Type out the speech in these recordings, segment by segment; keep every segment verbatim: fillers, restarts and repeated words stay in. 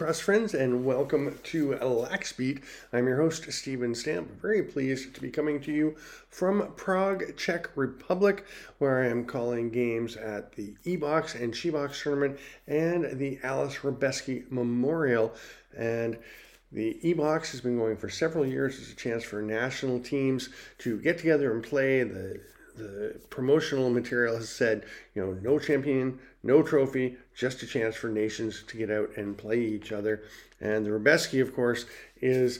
lacrosse friends, and welcome to Lax Beat. I'm your host, Steven Stamp. Very pleased to be coming to you from Prague, Czech Republic, where I am calling games at the E-Box and She-Box tournament and the Alice Hrabeski Memorial. And the E-Box has been going for several years as a chance for national teams to get together and play. The The promotional material has said, you know, no champion, no trophy, just a chance for nations to get out and play each other. And the Hrabeski, of course, is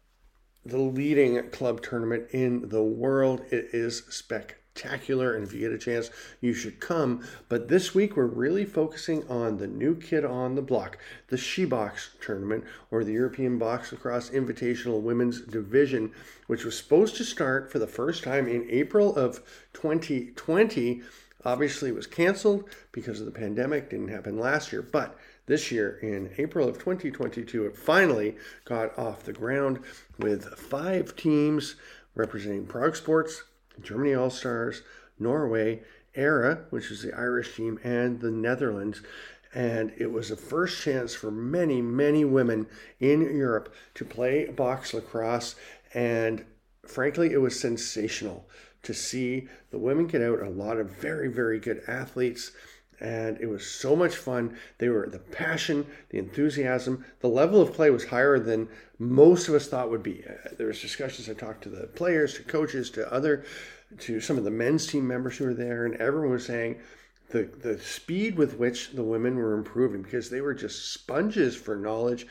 the leading club tournament in the world. It is spectacular, and if you get a chance, you should come. But this week, we're really focusing on the new kid on the block, the She-Box tournament, or the European Box Lacrosse Invitational Women's Division, which was supposed to start for the first time in April of twenty twenty. Obviously, it was canceled because of the pandemic. Didn't happen last year, but this year, in April of twenty twenty-two, it finally got off the ground with five teams representing Prague Sports, Germany All-Stars, Norway, ERA, which is the Irish team, and the Netherlands. And it was a first chance for many, many women in Europe to play box lacrosse. And frankly, it was sensational to see the women get out, a lot of very, very good athletes. And it was so much fun. They were the passion, the enthusiasm. The level of play was higher than most of us thought would be. Uh, there was discussions. I talked to the players, to coaches, to other, to some of the men's team members who were there, and everyone was saying the the speed with which the women were improving, because they were just sponges for knowledge,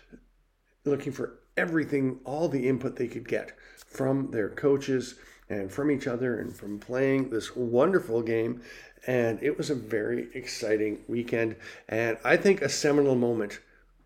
looking for everything, all the input they could get from their coaches and from each other and from playing this wonderful game. And it was a very exciting weekend, and I think a seminal moment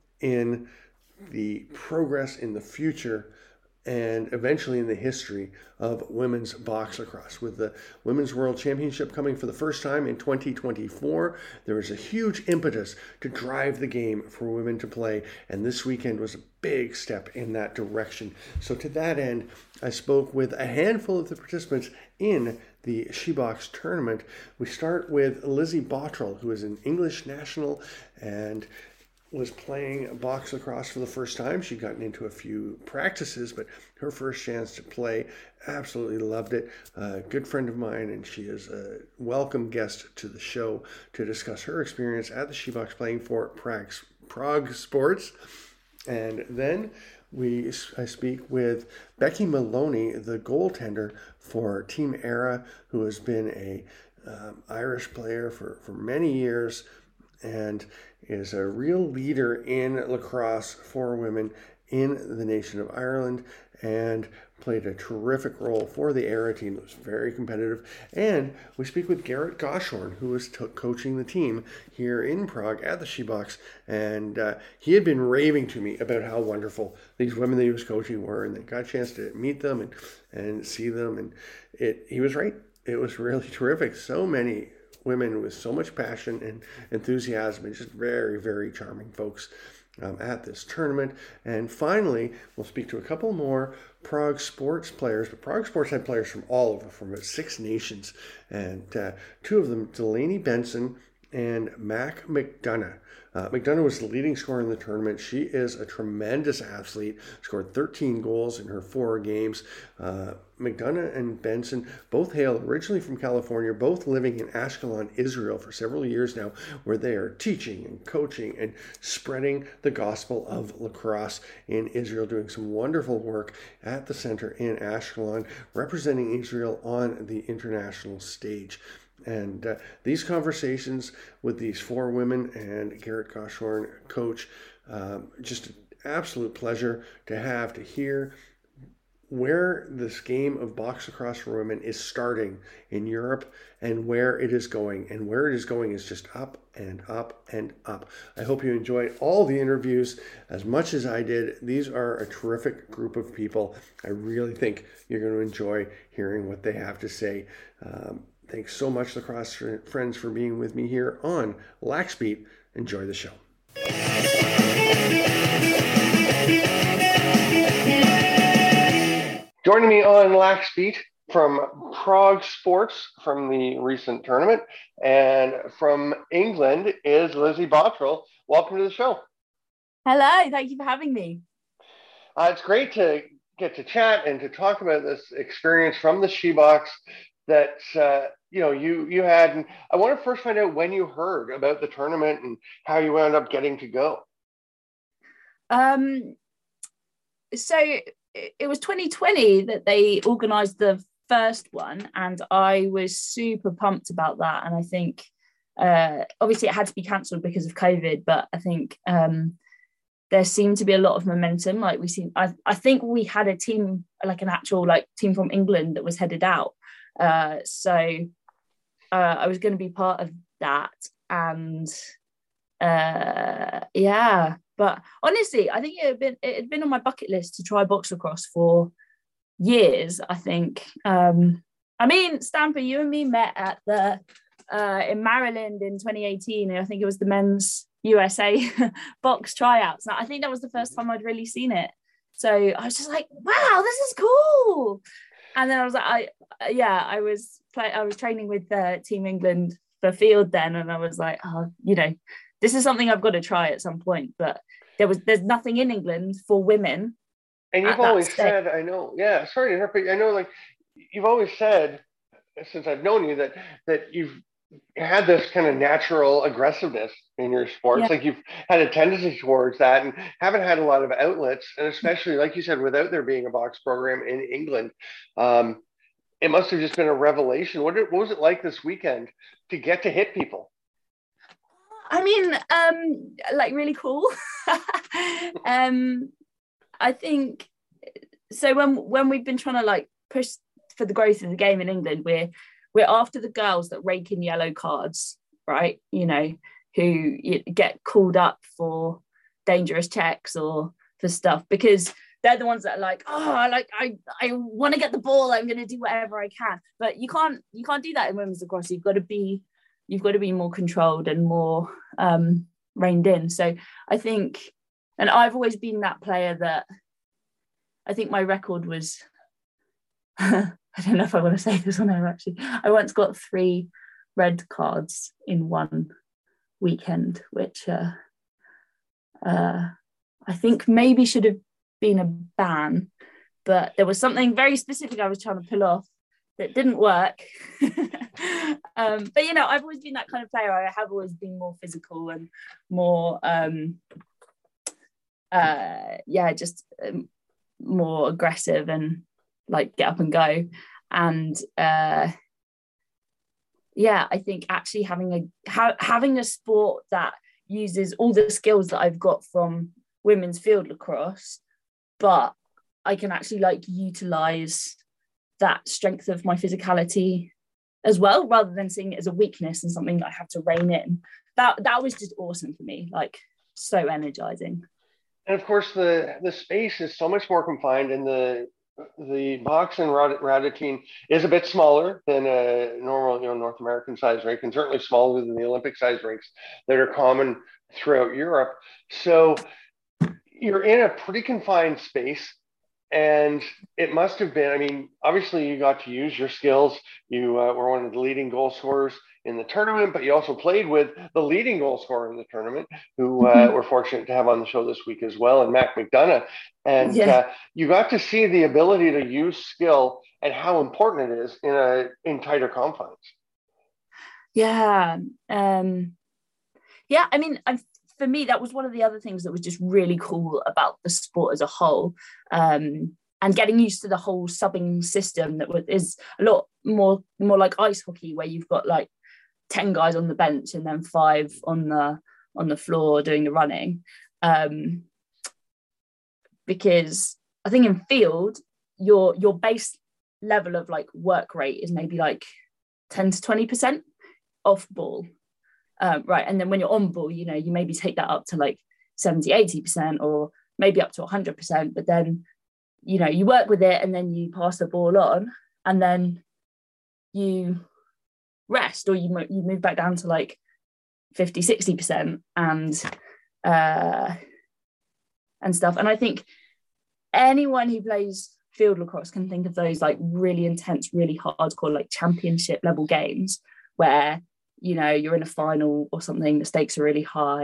in the progress in the future and eventually in the history of women's box lacrosse. With the Women's World Championship coming for the first time in twenty twenty-four, there was a huge impetus to drive the game for women to play, and this weekend was a big step in that direction. So to that end, I spoke with a handful of the participants in the She-Box tournament. We start with Lizzie Bottrell, who is an English national and was playing box lacrosse for the first time. She'd gotten into a few practices, but her first chance to play, absolutely loved it. A good friend of mine, and she is a welcome guest to the show to discuss her experience at the She-Box playing for Prague, Prague Sports. And then we I speak with Becky Maloney, the goaltender for Team ERA, who has been a um, Irish player for, for many years and is a real leader in lacrosse for women in the nation of Ireland, and played a terrific role for the ERA team that was very competitive. And we speak with Garrett Goshorn, who was t- coaching the team here in Prague at the She-Box, and uh, he had been raving to me about how wonderful these women that he was coaching were, and they got a chance to meet them and, and see them, and it he was right. It was really terrific. So many women with so much passion and enthusiasm, and just very, very charming folks um, at this tournament. And finally, we'll speak to a couple more Prague Sports players, but Prague Sports had players from all over, from about six nations, and uh, two of them, Delaney Benson and Mac McDonough. Uh, McDonough was the leading scorer in the tournament. She is a tremendous athlete, scored thirteen goals in her four games. Uh, McDonough and Benson both hail originally from California, both living in Ashkelon, Israel for several years now, where they are teaching and coaching and spreading the gospel of lacrosse in Israel, doing some wonderful work at the center in Ashkelon, representing Israel on the international stage. And uh, these conversations with these four women and Garrett Goshorn, coach, um, just an absolute pleasure to have, to hear where this game of box lacrosse for women is starting in Europe and where it is going. And where it is going is just up and up and up. I hope you enjoyed all the interviews as much as I did. These are a terrific group of people. I really think you're going to enjoy hearing what they have to say. Um, Thanks so much, lacrosse friends, for being with me here on Lax Beat. Enjoy the show. Joining me on Lax Beat from Prague Sports from the recent tournament, and from England is Lizzie Bottrell. Welcome to the show. Hello, thank you for having me. Uh, it's great to get to chat and to talk about this experience from the Shebox that uh, you know you you had. And I want to first find out when you heard about the tournament and how you wound up getting to go. Um, so it, it was twenty twenty that they organised the first one, and I was super pumped about that. And I think uh, obviously it had to be cancelled because of COVID, but I think um, there seemed to be a lot of momentum. Like we seen, I, I think we had a team, like an actual like team from England that was headed out. Uh, so uh, I was going to be part of that, and uh, yeah. But honestly, I think it had been it had been on my bucket list to try box lacrosse for years. I think. Um, I mean, Stamper, you and me met at the uh, in Maryland in twenty eighteen, and I think it was the men's U S A box tryouts. Now, I think that was the first time I'd really seen it. So I was just like, wow, this is cool. And then I was like, I yeah, I was play, I was training with uh, Team England for field then, and I was like, oh, you know, this is something I've got to try at some point. But there was there's nothing in England for women And you've at that always stage. said, I know, yeah, sorry to interrupt, but I know, like, you've always said, since I've known you, that that you've had this kind of natural aggressiveness in your sports. Yeah. Like you've had a tendency towards that and haven't had a lot of outlets. And especially, like you said, without there being a box program in England, um, it must have just been a revelation. What, did, what was it like this weekend to get to hit people? I mean, um, like really cool. um, I think so. When when we've been trying to like push for the growth of the game in England, we're we're after the girls that rake in yellow cards, right? You know, who get called up for dangerous checks or for stuff because they're the ones that are like, oh, I like I I want to get the ball. I'm going to do whatever I can. But you can't you can't do that in women's lacrosse. You've got to be you've got to be more controlled and more um, reined in. So I think, and I've always been that player that I think my record was. I don't know if I want to say this on air actually. I once got three red cards in one weekend, which uh, uh, I think maybe should have been a ban, but there was something very specific I was trying to pull off that didn't work. um, but you know, I've always been that kind of player. I have always been more physical and more, um, uh, yeah, just um, more aggressive and like get up and go. And uh, yeah, I think actually having a ha- having a sport that uses all the skills that I've got from women's field lacrosse, but I can actually like utilize that strength of my physicality as well, rather than seeing it as a weakness and something that I have to rein in. That that was just awesome for me, like so energizing. And of course, the the space is so much more confined, and the the box in Radotin is a bit smaller than a normal, you know, North American size rink, and certainly smaller than the Olympic size rinks that are common throughout Europe. So you're in a pretty confined space. And it must have been, I mean, obviously you got to use your skills. You uh, were one of the leading goal scorers in the tournament, but you also played with the leading goal scorer in the tournament, who uh, Mm-hmm. we're fortunate to have on the show this week as well, and Mac McDonough. And Yeah. uh, you got to see the ability to use skill and how important it is in a in tighter confines. Yeah. Um, yeah. I mean, I, for me, that was one of the other things that was just really cool about the sport as a whole. Um, and getting used to the whole subbing system that is a lot more more like ice hockey, where you've got like ten guys on the bench and then five on the on the floor doing the running. Um, because I think in field, your your base level of like work rate is maybe like ten to twenty percent off ball. Um, right. And then when you're on ball, you know, you maybe take that up to like seventy, eighty percent or maybe up to one hundred percent. But then, you know, you work with it and then you pass the ball on and then you rest or you, you move back down to like fifty, sixty percent and, uh, and stuff. And I think anyone who plays field lacrosse can think of those like really intense, really hardcore, like championship level games where, you know, you're in a final or something, the stakes are really high,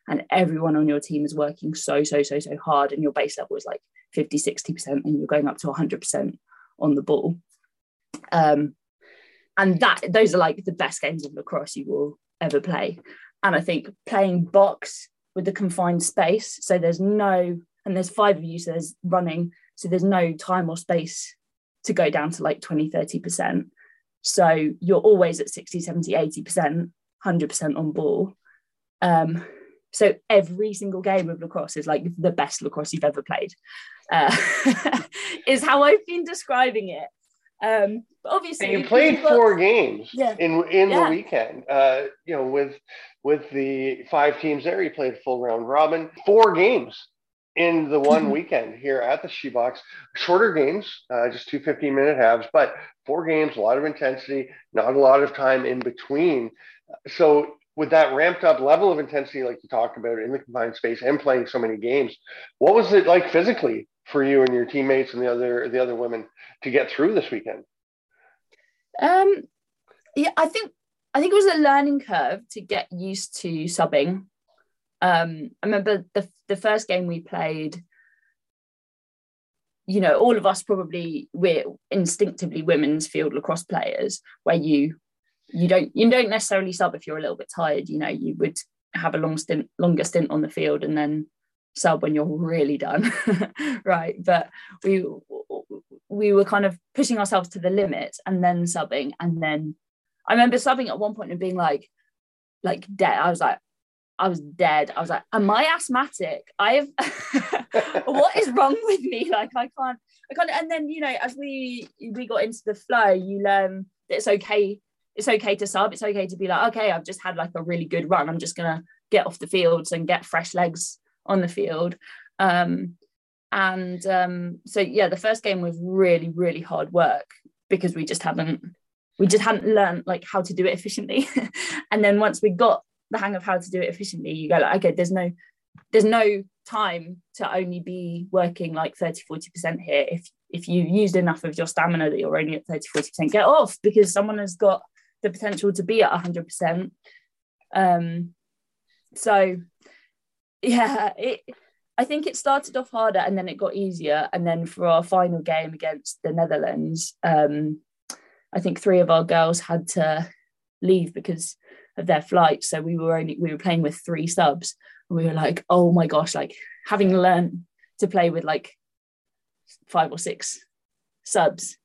and everyone on your team is working so, so, so, so hard, and your base level is like fifty, sixty percent, and you're going up to one hundred percent on the ball. Um, and that those are like the best games of lacrosse you will ever play. And I think playing box with the confined space, so there's no, and there's five of you, so there's running, so there's no time or space to go down to like twenty, thirty percent. So you're always at sixty, seventy, eighty percent, one hundred percent on ball. Um, so every single game of lacrosse is like the best lacrosse you've ever played, uh, is how I've been describing it. Um, but obviously, and you played got, four games yeah, in in yeah. the weekend. Uh, you know, with with the five teams there, you played full round robin. Four games in the one weekend here at the She-Box. Shorter games, uh, just two fifteen-minute halves, but four games, a lot of intensity, not a lot of time in between. So with that ramped up level of intensity, like you talked about in the confined space and playing so many games, what was it like physically for you and your teammates and the other the other women to get through this weekend? Um, yeah, I think I think it was a learning curve to get used to subbing. Um, I remember the the first game we played, you know, all of us probably, we're instinctively women's field lacrosse players, where you you don't you don't necessarily sub if you're a little bit tired. You know, you would have a long stint, longer stint on the field, and then sub when you're really done, right? But we we were kind of pushing ourselves to the limit, and then subbing, and then I remember subbing at one point and being like, like dead. I was like, I was dead. I was like, am I asthmatic? I have, what is wrong with me? Like, I can't, I can't. And then, you know, as we, we got into the flow, you learn that it's okay. It's okay to sub. It's okay to be like, okay, I've just had like a really good run. I'm just going to get off the fields and get fresh legs on the field. Um, and um, so, yeah, the first game was really, really hard work because we just haven't, we just hadn't learned like how to do it efficiently. And then once we got the hang of how to do it efficiently, you go like, okay, there's no there's no time to only be working like thirty, forty percent here. If if you've used enough of your stamina that you're only at thirty, forty percent, get off, because someone has got the potential to be at one hundred percent. Um, so yeah, it I think it started off harder and then it got easier. And then for our final game against the Netherlands, um, I think three of our girls had to leave because of their flight, so we were only we were playing with three subs, and we were like, oh my gosh, like having learned to play with like five or six subs,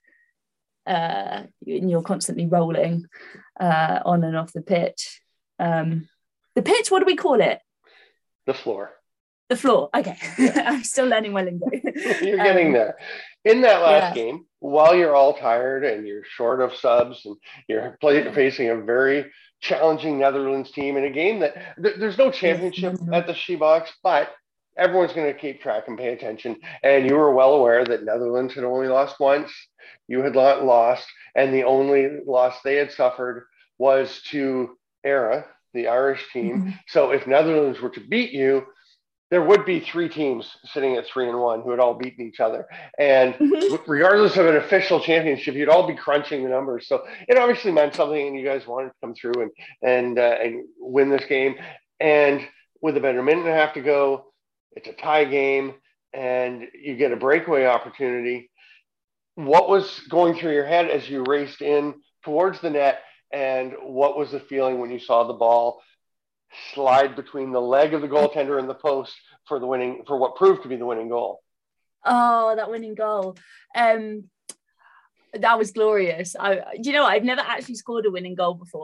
uh and you're constantly rolling uh on and off the pitch. Um the pitch, what do we call it? The floor. The floor. Okay. Yeah. I'm still learning my lingo. You're getting um, there. In that last yeah. game, while you're all tired and you're short of subs and you're play, facing a very challenging Netherlands team in a game that th- there's no championship yes, at the She-Box, but everyone's going to keep track and pay attention. And you were well aware that Netherlands had only lost once. You had not lost. And the only loss they had suffered was to Era, the Irish team. Mm-hmm. So if Netherlands were to beat you, there would be three teams sitting at three and one who had all beaten each other. And mm-hmm. regardless of an official championship, you'd all be crunching the numbers. So it obviously meant something, and you guys wanted to come through and and uh, and win this game. And with about a minute and a half to go, it's a tie game, and you get a breakaway opportunity. What was going through your head as you raced in towards the net, and what was the feeling when you saw the ball slide between the leg of the goaltender and the post for the winning, for what proved to be the winning goal? Oh, that winning goal. Um, that was glorious. I, do you know what? I've never actually scored a winning goal before.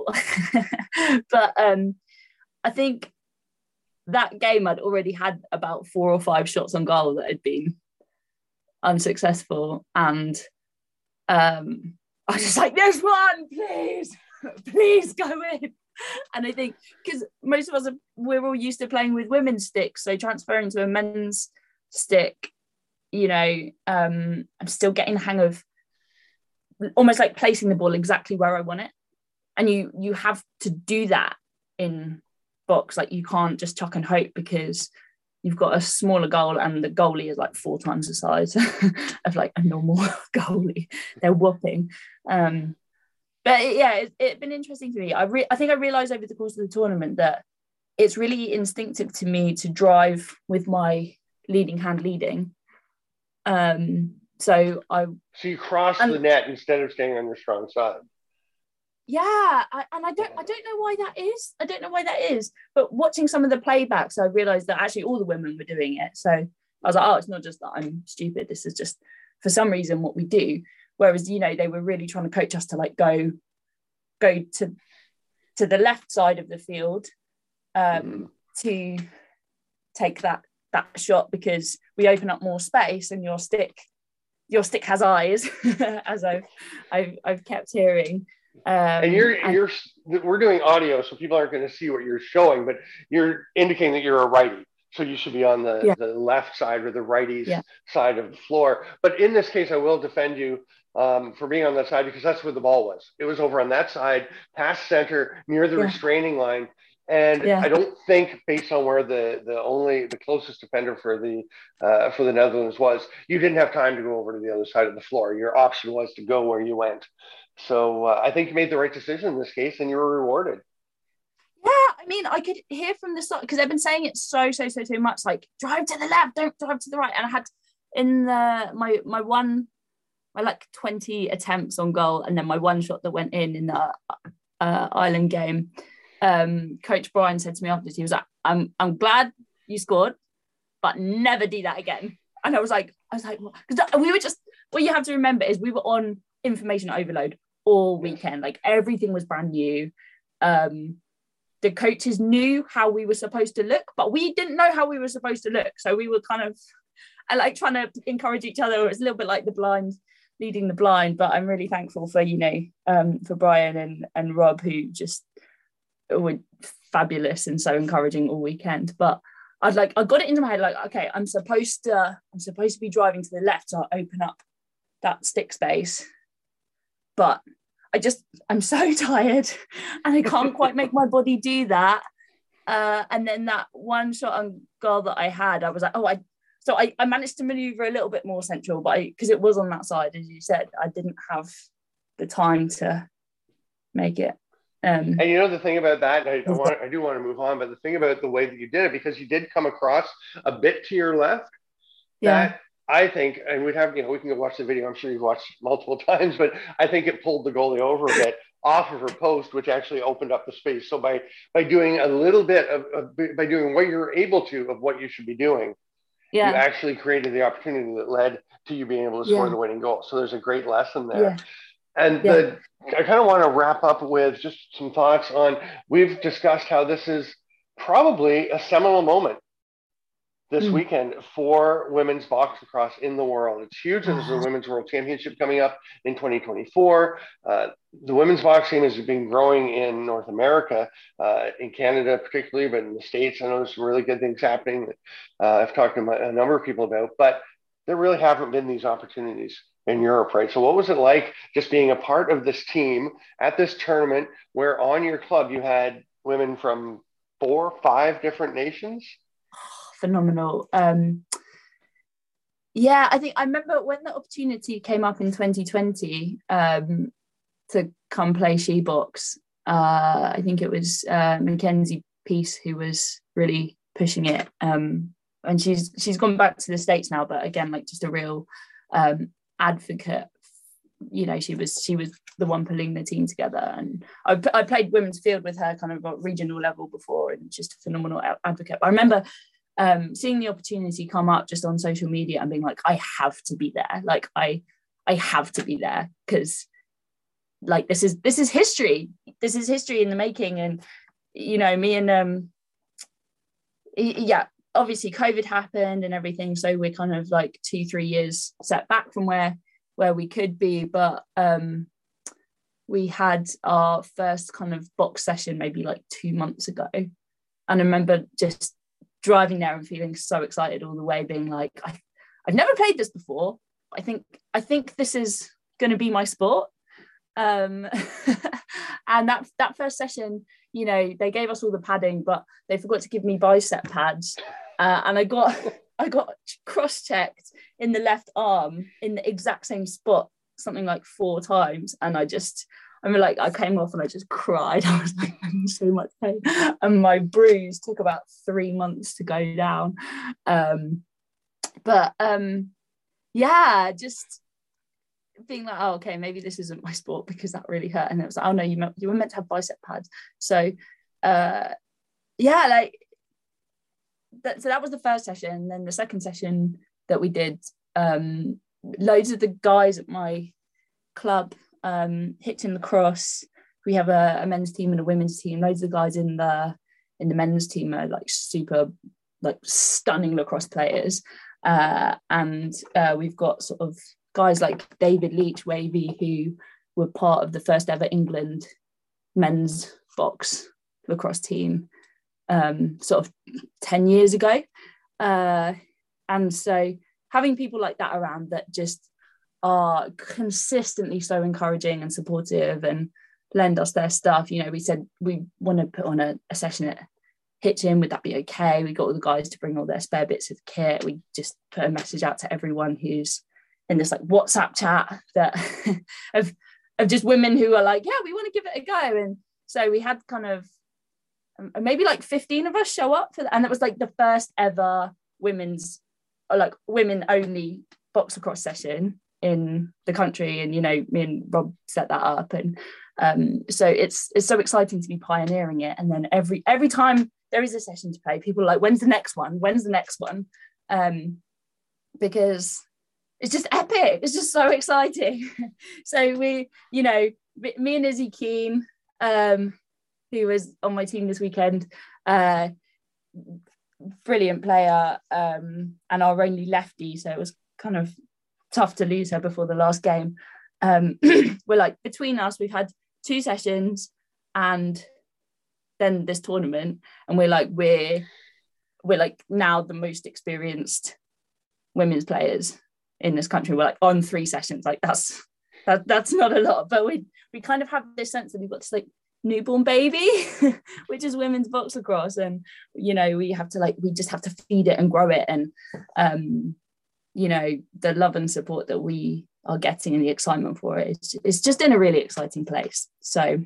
But um, I think that game I'd already had about four or five shots on goal that had been unsuccessful. And um, I was just like, there's one, please, please go in. And I think because most of us are, we're all used to playing with women's sticks, so transferring to a men's stick, you know, um, I'm still getting the hang of almost like placing the ball exactly where I want it. And you you have to do that in box. Like you can't just chuck and hope, because you've got a smaller goal and the goalie is like four times the size of like a normal goalie. They're whopping. Um, But yeah, it's it been interesting for me. I re- I think I realised over the course of the tournament that it's really instinctive to me to drive with my leading hand leading. Um, so I so you cross and, the net instead of staying on your strong side. Yeah, I, and I don't I don't know why that is. I don't know why that is. But watching some of the playbacks, I realized that actually all the women were doing it. So I was like, oh, it's not just that I'm stupid. This is just for some reason what we do. Whereas, you know, they were really trying to coach us to like go go to to the left side of the field um, mm-hmm. to take that that shot, because we open up more space and your stick your stick has eyes, as I've I've I've kept hearing. Um, and you're and, you're we're doing audio, so people aren't going to see what you're showing, but you're indicating that you're a righty, so you should be on the, yeah. the left side or the righty's yeah. side of the floor. But in this case, I will defend you um, for being on that side, because that's where the ball was. It was over on that side, past center, near the yeah. restraining line. And yeah. I don't think, based on where the the only the closest defender for the uh, for the Netherlands was, you didn't have time to go over to the other side of the floor. Your option was to go where you went. So uh, I think you made the right decision in this case, and you were rewarded. Yeah, I mean, I could hear from the start, because they've been saying it so so so so much, like drive to the left, don't drive to the right. And I had in the my my one my like twenty attempts on goal, and then my one shot that went in in the uh, Ireland game. Um, Coach Brian said to me afterwards, he was like, I'm I'm glad you scored, but never do that again. And I was like, I was like, because we were just, what you have to remember is we were on information overload all weekend. Like everything was brand new. Um, the coaches knew how we were supposed to look, but we didn't know how we were supposed to look. So we were kind of, I like trying to encourage each other. It was a little bit like the blind leading the blind, but I'm really thankful for, you know, um, for Brian and, and Rob, who just were fabulous and so encouraging all weekend. But I'd like, I got it into my head, like, okay, I'm supposed to, I'm supposed to be driving to the left to open up that stick space. But I just, I'm so tired and I can't quite make my body do that. Uh, and then that one shot on goal that I had, I was like, oh, I, so I, I managed to maneuver a little bit more central, but because it was on that side, as you said, I didn't have the time to make it. Um, and you know, the thing about that, I, I, want, I do want to move on, but the thing about the way that you did it, because you did come across a bit to your left, yeah. that I think, and we'd have, you know, we can go watch the video. I'm sure you've watched multiple times, but I think it pulled the goalie over a bit off of her post, which actually opened up the space. So by by doing a little bit of, of by doing what you're able to of what you should be doing, yeah. you actually created the opportunity that led to you being able to score yeah. the winning goal. So there's a great lesson there. Yeah. And yeah. the I kind of want to wrap up with just some thoughts on, we've discussed how this is probably a seminal moment this mm. weekend for women's box lacrosse in the world. It's huge. There's the Women's World Championship coming up in twenty twenty-four. Uh, the women's boxing has been growing in North America, uh, in Canada particularly, but in the States, I know there's some really good things happening that uh, I've talked to my, a number of people about, but there really haven't been these opportunities in Europe, right? So what was it like just being a part of this team at this tournament where on your club you had women from four, five different nations? Phenomenal. Um, yeah, I think I remember when the opportunity came up in twenty twenty um, to come play Shebox. Uh, I think it was uh, Mackenzie Peace who was really pushing it, um, and she's she's gone back to the States now. But again, like just a real um, advocate. You know, she was she was the one pulling the team together, and I, I played women's field with her kind of at regional level before, and just a phenomenal advocate. But I remember. Um, seeing the opportunity come up just on social media and being like, I have to be there. Like I, I have to be there because, like this is this is history. This is history in the making. And you know, me and um, yeah, obviously COVID happened and everything, so we're kind of like two, three years set back from where where we could be. But um, we had our first kind of box session maybe like two months ago, and I remember just driving there and feeling so excited all the way, being like, I, I've never played this before. I think I think this is going to be my sport. Um, and that that first session, you know, they gave us all the padding, but they forgot to give me bicep pads, uh, and I got I got cross-checked in the left arm in the exact same spot, something like four times, and I just. I I mean, like I came off and I just cried. I was like in so much pain, and my bruise took about three months to go down. Um, but um, yeah, just being like, oh, okay, maybe this isn't my sport because that really hurt. And it was like, oh no, you, you were meant to have bicep pads. So uh, yeah, like that. So that was the first session. And then the second session that we did, um, loads of the guys at my club, um, Hitchin Lacrosse. We have a, a men's team and a women's team. Loads of the guys in the in the men's team are like super, like stunning lacrosse players. Uh, and uh, we've got sort of guys like David Leach, Wavy, who were part of the first ever England men's box lacrosse team, um, sort of ten years ago. Uh, and so having people like that around that just are consistently so encouraging and supportive and lend us their stuff. You know, we said we want to put on a, a session at Hitchin, would that be okay? We got all the guys to bring all their spare bits of kit. We just put a message out to everyone who's in this like WhatsApp chat that of, of just women who are like, yeah, we want to give it a go. And so we had kind of um, maybe like fifteen of us show up for that. And it was like the first ever women's or like women only box lacrosse session in the country. And, you know, me and Rob set that up. And um, so it's it's so exciting to be pioneering it. And then every every time there is a session to play, people are like, when's the next one? When's the next one? Um, because it's just epic. It's just so exciting. So we, you know, me and Izzy Keane, um, who was on my team this weekend, uh, brilliant player, um, and our only lefty. So it was kind of tough to lose her before the last game. Um, we're like, between us, we've had two sessions and then this tournament, and we're like, we're we're like now the most experienced women's players in this country. We're like on three sessions. Like that's that that's not a lot, but we we kind of have this sense that we've got this like newborn baby, which is women's box lacrosse, and you know we have to like we just have to feed it and grow it, and um, you know the love and support that we are getting and the excitement for it is it's just in a really exciting place. So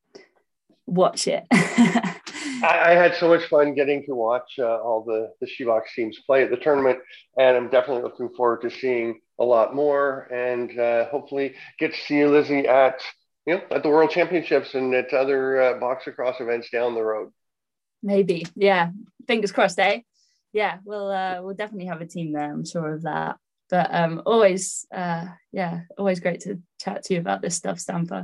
watch it. I, I had so much fun getting to watch uh, all the, the Shebox teams play at the tournament, and I'm definitely looking forward to seeing a lot more, and uh, hopefully get to see you, Lizzie, at you know at the World Championships and at other uh, box lacrosse events down the road. Maybe, yeah. Fingers crossed, eh? Yeah, we'll uh, we'll definitely have a team there. I'm sure of that. But um, always, uh, yeah, always great to chat to you about this stuff, Stamper.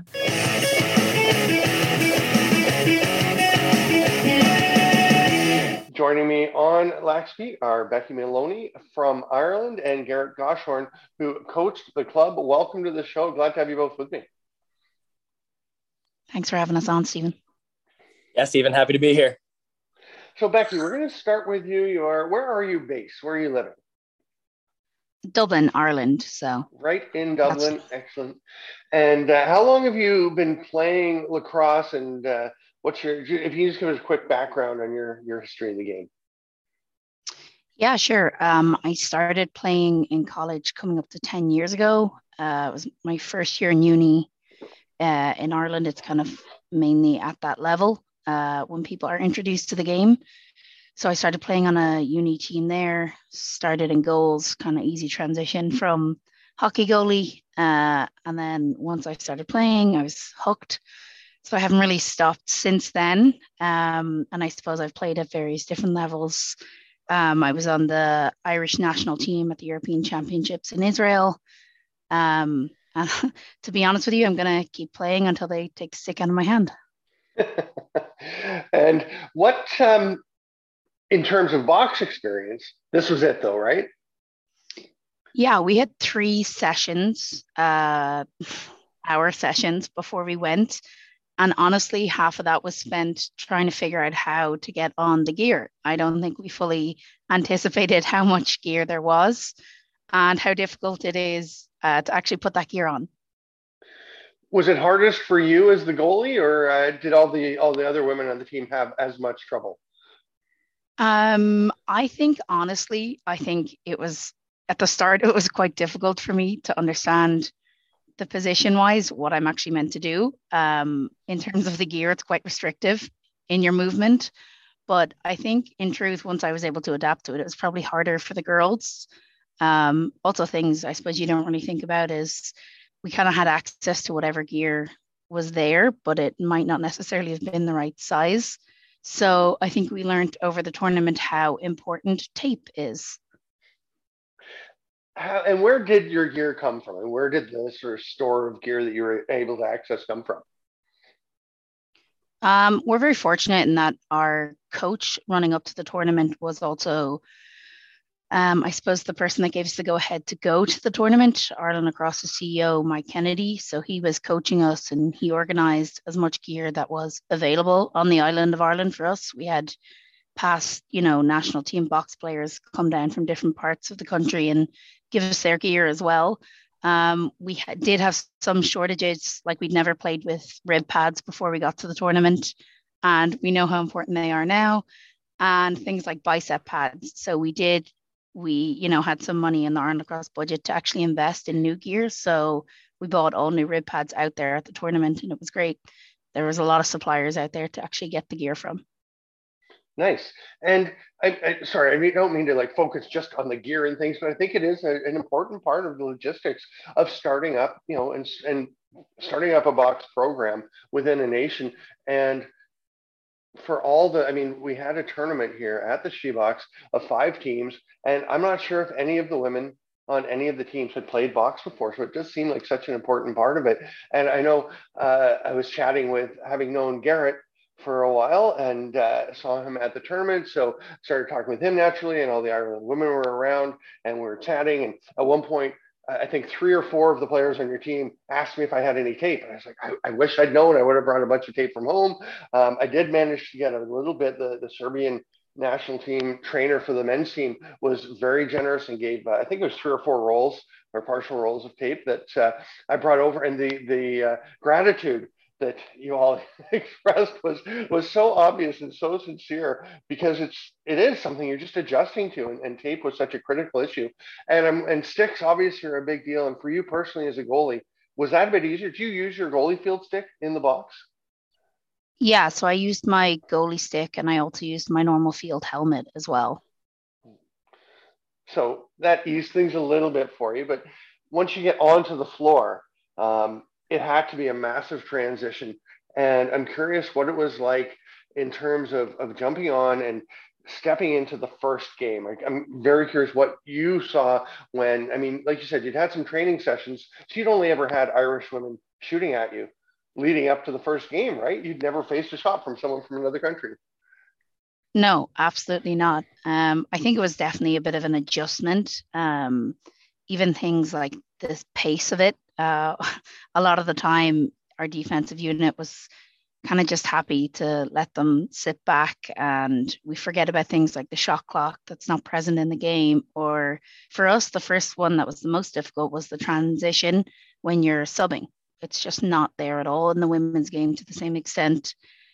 Joining me on Laxbeat are Becky Maloney from Ireland and Garrett Goshorn, who coached the club. Welcome to the show. Glad to have you both with me. Thanks for having us on, Stephen. Yeah, Stephen, happy to be here. So, Becky, we're going to start with you. You are, where are you based? Where are you living? Dublin, Ireland. So right in Dublin. That's... Excellent. And uh, how long have you been playing lacrosse, and uh, what's your, if you just give us a quick background on your, your history of the game? Yeah, sure. Um, I started playing in college coming up to ten years ago. Uh, it was my first year in uni. Uh, in Ireland, it's kind of mainly at that level uh, when people are introduced to the game. So I started playing on a uni team there, started in goals, kind of easy transition from hockey goalie. Uh, and then once I started playing, I was hooked. So I haven't really stopped since then. Um, and I suppose I've played at various different levels. Um, I was on the Irish national team at the European Championships in Israel. Um, and to be honest with you, I'm going to keep playing until they take the stick out of my hand. And what... Um... in terms of box experience, this was it though, right? Yeah, we had three sessions, uh, hour sessions before we went. And honestly, half of that was spent trying to figure out how to get on the gear. I don't think we fully anticipated how much gear there was and how difficult it is uh, to actually put that gear on. Was it hardest for you as the goalie, or uh, did all the all the other women on the team have as much trouble? Um, I think honestly, I think it was at the start, it was quite difficult for me to understand the position wise, what I'm actually meant to do. Um, in terms of the gear, it's quite restrictive in your movement. But I think in truth, once I was able to adapt to it, it was probably harder for the girls. Um, also things I suppose you don't really think about is we kind of had access to whatever gear was there, but it might not necessarily have been the right size. So I think we learned over the tournament how important tape is. How, and where did your gear come from? And where did the sort of store of gear that you were able to access come from? Um, we're very fortunate in that our coach running up to the tournament was also, um, I suppose, the person that gave us the go ahead to go to the tournament, Ireland Lacrosse's C E O, Mike Kennedy. So he was coaching us and he organized as much gear that was available on the island of Ireland for us. We had past, you know, national team box players come down from different parts of the country and give us their gear as well. Um, we ha- did have some shortages, like we'd never played with rib pads before we got to the tournament, and we know how important they are now, and things like bicep pads. So we did, we, you know, had some money in the Ireland Lacrosse budget to actually invest in new gear. So we bought all new rib pads out there at the tournament, and it was great. There was a lot of suppliers out there to actually get the gear from. Nice. And I, I sorry, I mean, don't mean to like focus just on the gear and things, but I think it is a, an important part of the logistics of starting up, you know, and and starting up a box program within a nation. And for all the, I mean, we had a tournament here at the SheBox of five teams, and I'm not sure if any of the women on any of the teams had played box before. So it does seem like such an important part of it. And I know uh, I was chatting with, having known Garrett for a while, and uh, saw him at the tournament. So started talking with him naturally, and all the Ireland women were around and we were chatting. And at one point, I think three or four of the players on your team asked me if I had any tape. And I was like, I, I wish I'd known. I would have brought a bunch of tape from home. Um, I did manage to get a little bit. The, the Serbian national team trainer for the men's team was very generous and gave, uh, I think it was three or four rolls or partial rolls of tape that uh, I brought over. And the, the uh, gratitude that you all expressed was was so obvious and so sincere, because it's it is something you're just adjusting to, and, and tape was such a critical issue. And um, and sticks obviously are a big deal. And for you personally as a goalie, was that a bit easier? Did you use your goalie field stick in the box? Yeah, so I used my goalie stick, and I also used my normal field helmet as well. So that eased things a little bit for you. But once you get onto the floor, um, it had to be a massive transition. And I'm curious what it was like in terms of, of jumping on and stepping into the first game. Like, I'm very curious what you saw when, I mean, like you said, you'd had some training sessions, so you'd only ever had Irish women shooting at you leading up to the first game, right? You'd never faced a shot from someone from another country. No, absolutely not. Um, I think it was definitely a bit of an adjustment. Um, even things like the pace of it. Uh, a lot of the time, our defensive unit was kind of just happy to let them sit back, and we forget about things like the shot clock that's not present in the game. Or for us, the first one that was the most difficult was the transition when you're subbing. It's just not there at all in the women's game to the same extent.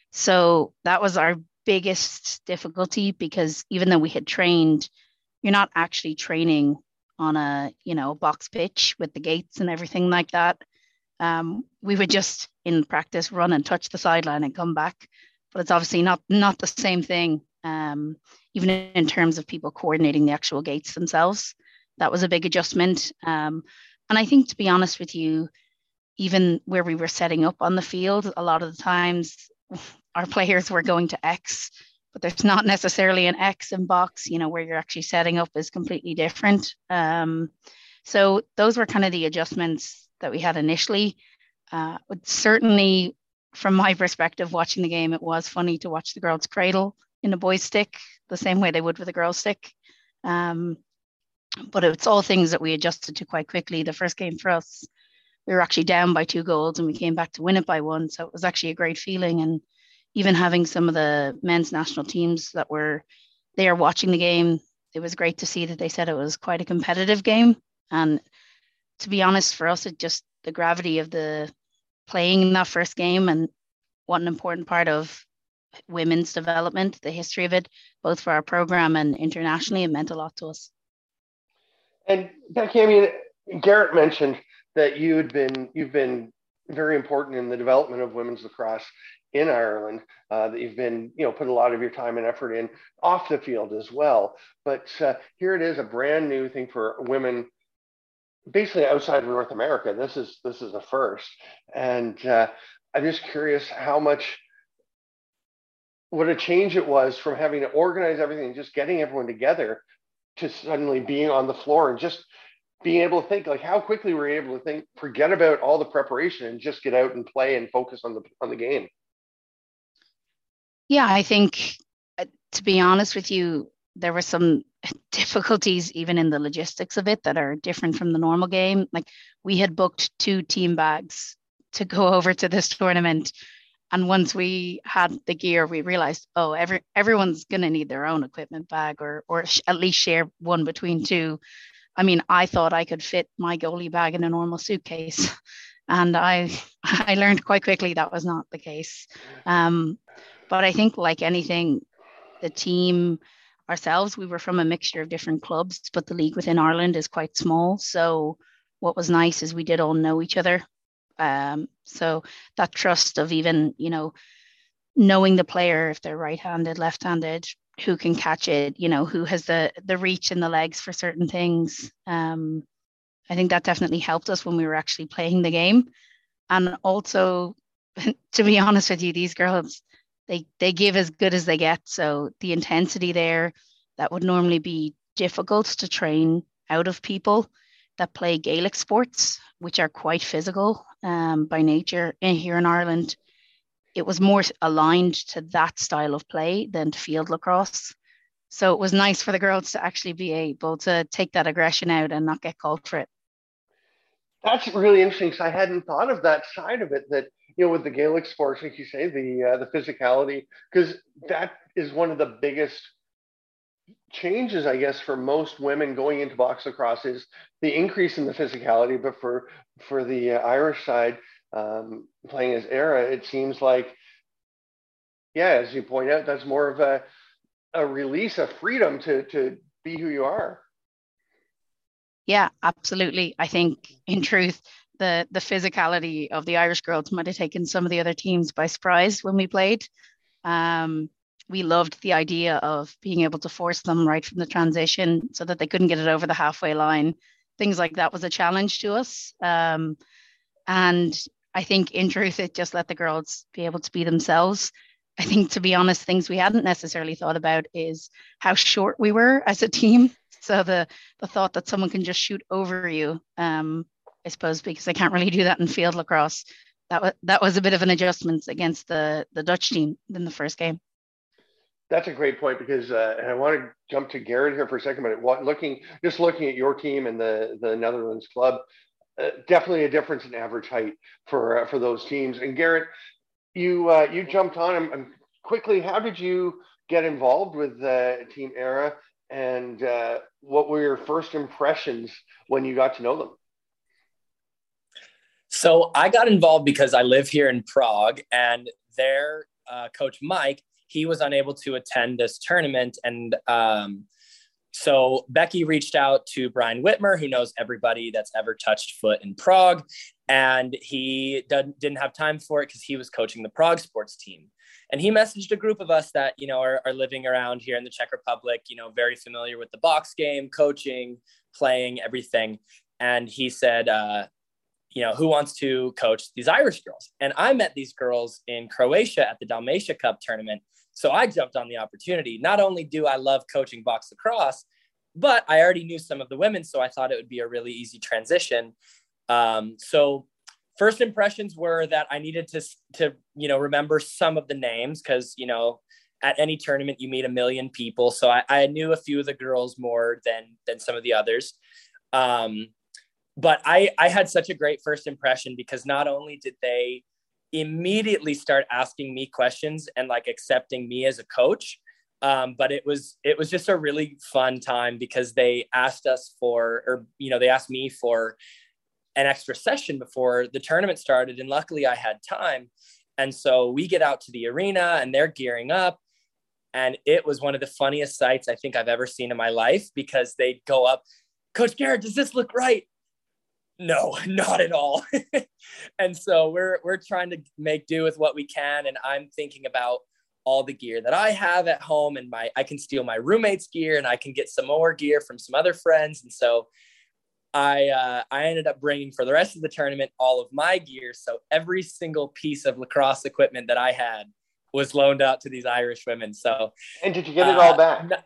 So that was our biggest difficulty, because even though we had trained, you're not actually training on a, you know, box pitch with the gates and everything like that. Um, we would just in practice run and touch the sideline and come back, but it's obviously not not the same thing. Um, even in terms of people coordinating the actual gates themselves, that was a big adjustment. Um, and I think, to be honest with you, even where we were setting up on the field, a lot of the times our players were going to X, but there's not necessarily an X in box, you know, where you're actually setting up is completely different. Um, so those were kind of the adjustments that we had initially. Uh, but certainly, from my perspective, watching the game, it was funny to watch the girls cradle in a boy's stick the same way they would with a girl's stick. Um, but it's all things that we adjusted to quite quickly. The first game for us, we were actually down by two goals and we came back to win it by one. So it was actually a great feeling. And even having some of the men's national teams that were there watching the game, it was great to see that they said it was quite a competitive game. And to be honest, for us, it just the gravity of the playing in that first game and what an important part of women's development, the history of it, both for our program and internationally, it meant a lot to us. And Becky, I mean, Garrett mentioned that you'd been you've been very important in the development of women's lacrosse in Ireland, uh, that you've been, you know, put a lot of your time and effort in off the field as well. But uh, here it is, a brand new thing for women, basically outside of North America. This is this is a first, and uh, I'm just curious how much, what a change it was from having to organize everything and just getting everyone together to suddenly being on the floor and just being able to think, like, how quickly were you able to think, forget about all the preparation and just get out and play and focus on the on the game. Yeah, I think, uh, to be honest with you, there were some difficulties even in the logistics of it that are different from the normal game. Like, we had booked two team bags to go over to this tournament. And once we had the gear, we realized, oh, every everyone's going to need their own equipment bag, or or sh- at least share one between two. I mean, I thought I could fit my goalie bag in a normal suitcase. And I I learned quite quickly that was not the case. Um, but I think, like anything, the team ourselves, we were from a mixture of different clubs, but the league within Ireland is quite small. So what was nice is we did all know each other. Um, so that trust of even, you know, knowing the player, if they're right-handed, left-handed, who can catch it, you know, who has the the reach in the legs for certain things. Um, I think that definitely helped us when we were actually playing the game. And also, to be honest with you, these girls, they they give as good as they get. So the intensity there, that would normally be difficult to train out of people that play Gaelic sports, which are quite physical um, by nature. And here in Ireland, it was more aligned to that style of play than to field lacrosse. So it was nice for the girls to actually be able to take that aggression out and not get called for it. That's really interesting, because I hadn't thought of that side of it, that, you know, with the Gaelic sports, like you say, the uh, the physicality, because that is one of the biggest changes, I guess, for most women going into box lacrosse, is the increase in the physicality. But for for the uh, Irish side, um, playing as Éire, it seems like, yeah, as you point out, that's more of a a release, a freedom to to be who you are. Yeah, absolutely. I think, in truth, the the physicality of the Irish girls might have taken some of the other teams by surprise when we played. Um, we loved the idea of being able to force them right from the transition so that they couldn't get it over the halfway line. Things like that was a challenge to us. Um, and I think, in truth, it just let the girls be able to be themselves. I think, to be honest, things we hadn't necessarily thought about is how short we were as a team. So the the thought that someone can just shoot over you, um, I suppose, because I can't really do that in field lacrosse, that was that was a bit of an adjustment against the the Dutch team in the first game. That's a great point, because, uh, and I want to jump to Garrett here for a second, but what, looking just looking at your team and the the Netherlands club, uh, definitely a difference in average height for uh, for those teams. And Garrett, you uh, you jumped on and, and quickly. How did you get involved with uh, Team Éire, and uh, what were your first impressions when you got to know them? So I got involved because I live here in Prague, and their uh, coach Mike, he was unable to attend this tournament, and um, so Becky reached out to Brian Whitmer, who knows everybody that's ever touched foot in Prague, and he did, didn't have time for it because he was coaching the Prague sports team. And he messaged a group of us that, you know, are, are living around here in the Czech Republic, you know, very familiar with the box game, coaching, playing, everything. And he said, uh, you know, who wants to coach these Irish girls? And I met these girls in Croatia at the Dalmatia Cup tournament. So I jumped on the opportunity. Not only do I love coaching box lacrosse, but I already knew some of the women. So I thought it would be a really easy transition. Um, so first impressions were that I needed to, to, you know, remember some of the names, because, you know, at any tournament you meet a million people. So I, I knew a few of the girls more than, than some of the others. Um, but I, I had such a great first impression, because not only did they immediately start asking me questions and like accepting me as a coach, um, but it was, it was just a really fun time, because they asked us for, or, you know, they asked me for an extra session before the tournament started. And luckily I had time. And so we get out to the arena and they're gearing up. And it was one of the funniest sights I think I've ever seen in my life, because they'd go up, Coach Garrett, does this look right? No, not at all. And so we're we're trying to make do with what we can. And I'm thinking about all the gear that I have at home, and my I can steal my roommate's gear, and I can get some more gear from some other friends. And so I uh, I ended up bringing for the rest of the tournament all of my gear. So every single piece of lacrosse equipment that I had was loaned out to these Irish women. So and did you get it all back? Uh,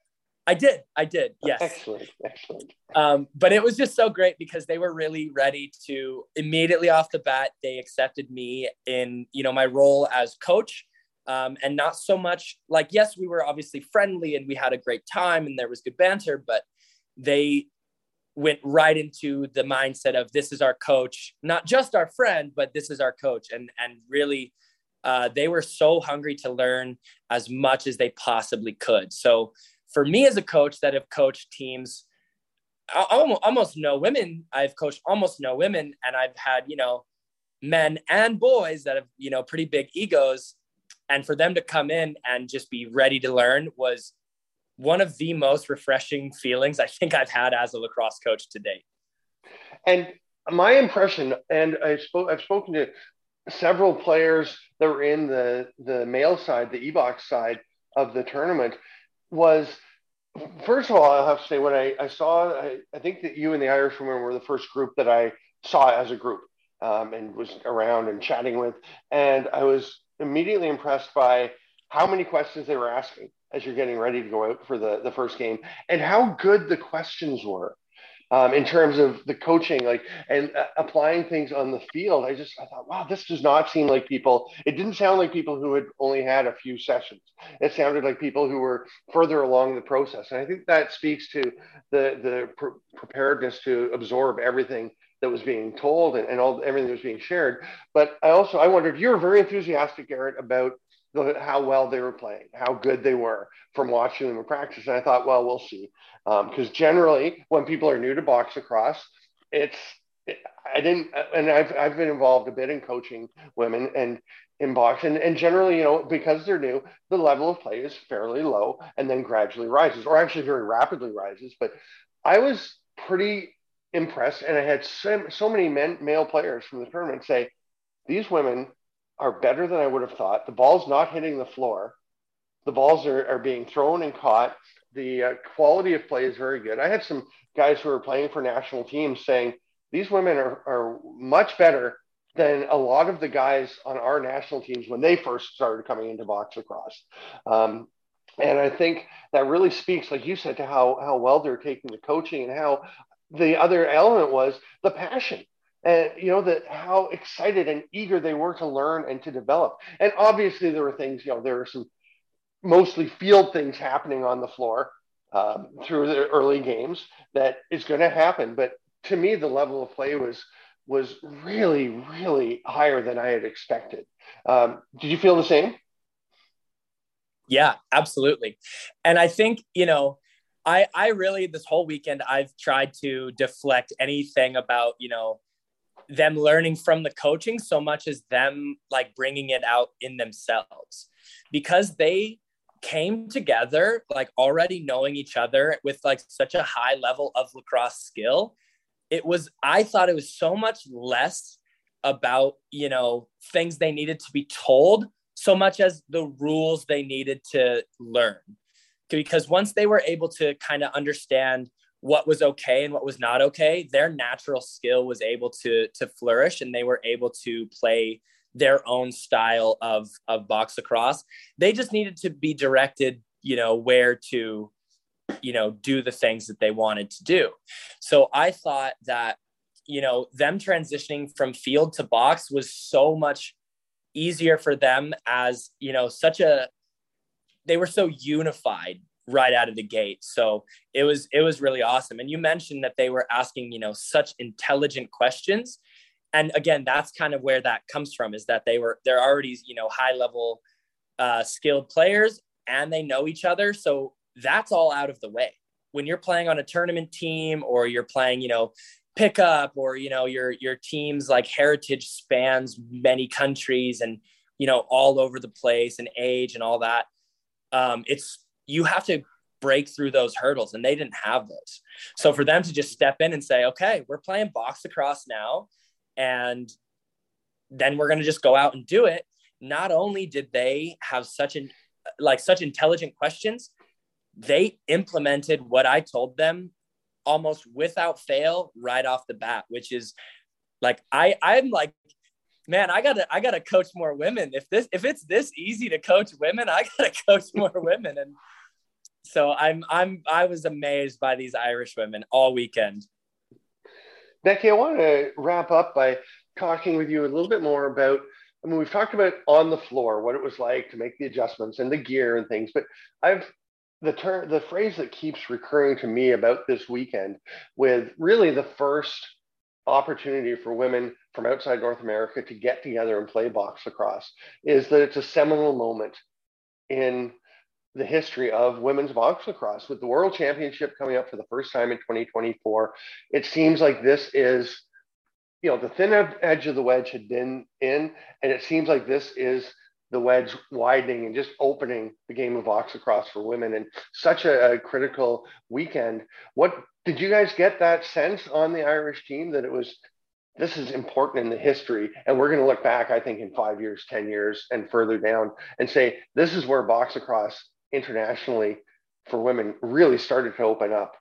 I did. I did. Yes. Excellent. Excellent. Um, but it was just so great because they were really ready to immediately off the bat. They accepted me in, you know, my role as coach. Um, and not so much like, yes, we were obviously friendly and we had a great time and there was good banter, but they went right into the mindset of this is our coach, not just our friend, but this is our coach. And, and really, uh, they were so hungry to learn as much as they possibly could. So for me as a coach that have coached teams, almost, almost no women, I've coached almost no women. And I've had, you know, men and boys that have, you know, pretty big egos. And for them to come in and just be ready to learn was one of the most refreshing feelings I think I've had as a lacrosse coach to date. And my impression, and I spoke, I've spoken to several players that were in the, the male side, the E-Box side of the tournament, was, first of all, I'll have to say, when I, I saw, I, I think that you and the Irish women were the first group that I saw as a group, um, and was around and chatting with. And I was immediately impressed by how many questions they were asking as you're getting ready to go out for the, the first game, and how good the questions were, um, in terms of the coaching, like, and uh, applying things on the field. I just, I thought, wow, this does not seem like people, it didn't sound like people who had only had a few sessions. It sounded like people who were further along the process. And I think that speaks to the, the pre- preparedness to absorb everything that was being told, and, and all everything that was being shared. But I also, I wondered, you were very enthusiastic, Garrett, about the, how well they were playing, how good they were from watching them in practice. And I thought, well, we'll see. Because um, generally, when people are new to box lacrosse, it's, it, I didn't, and I've, I've been involved a bit in coaching women and in box, and, and generally, you know, because they're new, the level of play is fairly low and then gradually rises, or actually very rapidly rises. But I was pretty impressed, and I had so, so many men, male players from the tournament say, these women are better than I would have thought. The ball's not hitting the floor. The balls are, are being thrown and caught. The uh, quality of play is very good. I had some guys who were playing for national teams saying, these women are, are much better than a lot of the guys on our national teams when they first started coming into box lacrosse. Um, and I think that really speaks, like you said, to how, how well they're taking the coaching, and how the other element was the passion. And, you know, that how excited and eager they were to learn and to develop. And obviously there were things, you know, there were some mostly field things happening on the floor um, through the early games that is going to happen. But to me, the level of play was, was really, really higher than I had expected. Um, did you feel the same? Yeah, absolutely. And I think, you know, I, I really, this whole weekend, I've tried to deflect anything about, you know, them learning from the coaching so much as them like bringing it out in themselves, because they came together, like already knowing each other with like such a high level of lacrosse skill. It was, I thought it was so much less about, you know, things they needed to be told so much as the rules they needed to learn. Because once they were able to kind of understand what was okay and what was not okay, their natural skill was able to, to flourish, and they were able to play their own style of, of box lacrosse. They just needed to be directed, you know, where to, you know, do the things that they wanted to do. So I thought that, you know, them transitioning from field to box was so much easier for them, as, you know, such a, they were so unified right out of the gate. So it was, it was really awesome. And you mentioned that they were asking, you know, such intelligent questions. And again, that's kind of where that comes from, is that they were, they're already, you know, high level uh, skilled players, and they know each other. So that's all out of the way. When you're playing on a tournament team, or you're playing, you know, pickup, or, you know, your, your team's like heritage spans many countries and, you know, all over the place, and age and all that. Um, it's, you have to break through those hurdles, and they didn't have those. So for them to just step in and say, okay, we're playing box lacrosse now, and then we're going to just go out and do it. Not only did they have such an, like such intelligent questions, they implemented what I told them almost without fail right off the bat, which is like, I, I'm like, man, I gotta, I gotta coach more women. If this, if it's this easy to coach women, I gotta coach more women. And so I'm, I'm, I was amazed by these Irish women all weekend. Becky, I want to wrap up by talking with you a little bit more about, I mean, we've talked about on the floor, what it was like to make the adjustments and the gear and things, but I've, the term, the phrase that keeps recurring to me about this weekend, with really the first opportunity for women from outside North America to get together and play box lacrosse, is that it's a seminal moment in the history of women's box lacrosse. With the World Championship coming up for the first time in twenty twenty-four, it seems like this is, you know, the thin edge of the wedge had been in, and it seems like this is the wedge widening and just opening the game of box lacrosse for women, and such a, a critical weekend. What did you guys get that sense on the Irish team that it was, this is important in the history, and we're going to look back, I think, in five years, ten years, and further down, and say this is where box lacrosse internationally for women really started to open up?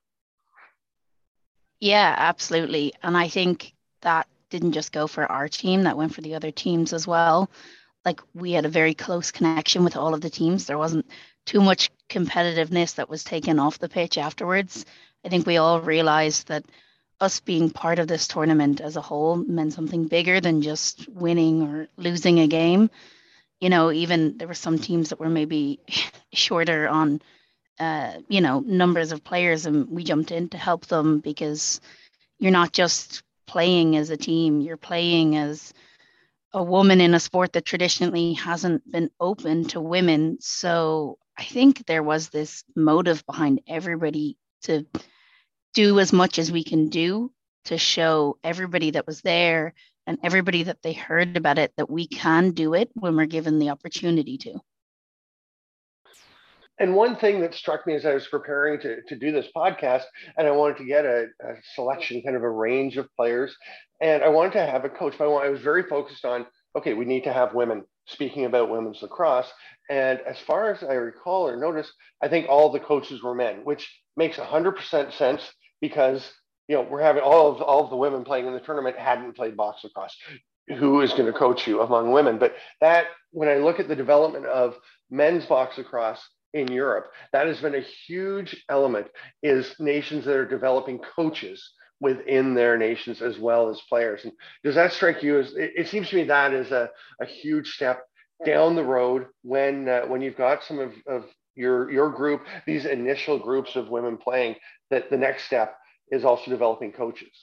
Yeah, absolutely. And I think that didn't just go for our team, that went for the other teams as well. Like, we had a very close connection with all of the teams. There wasn't too much competitiveness that was taken off the pitch afterwards. I think we all realized that us being part of this tournament as a whole meant something bigger than just winning or losing a game. You know, even there were some teams that were maybe shorter on, uh, you know, numbers of players, and we jumped in to help them, because you're not just playing as a team, you're playing as a woman in a sport that traditionally hasn't been open to women. So I think there was this motive behind everybody to do as much as we can do to show everybody that was there and everybody that they heard about it that we can do it when we're given the opportunity to. And one thing that struck me as I was preparing to, to do this podcast, and I wanted to get a, a selection, kind of a range of players, and I wanted to have a coach, but I, want, I was very focused on, okay, we need to have women speaking about women's lacrosse. And as far as I recall or noticed, I think all the coaches were men, which makes one hundred percent sense, because, you know, we're having all of, all of the women playing in the tournament hadn't played box lacrosse. Who is going to coach you among women? But that, when I look at the development of men's box lacrosse in Europe, that has been a huge element, is nations that are developing coaches within their nations as well as players. And does that strike you as, it, it seems to me that is a, a huge step down the road when uh, when you've got some of, of your your group, these initial groups of women playing, that the next step is also developing coaches.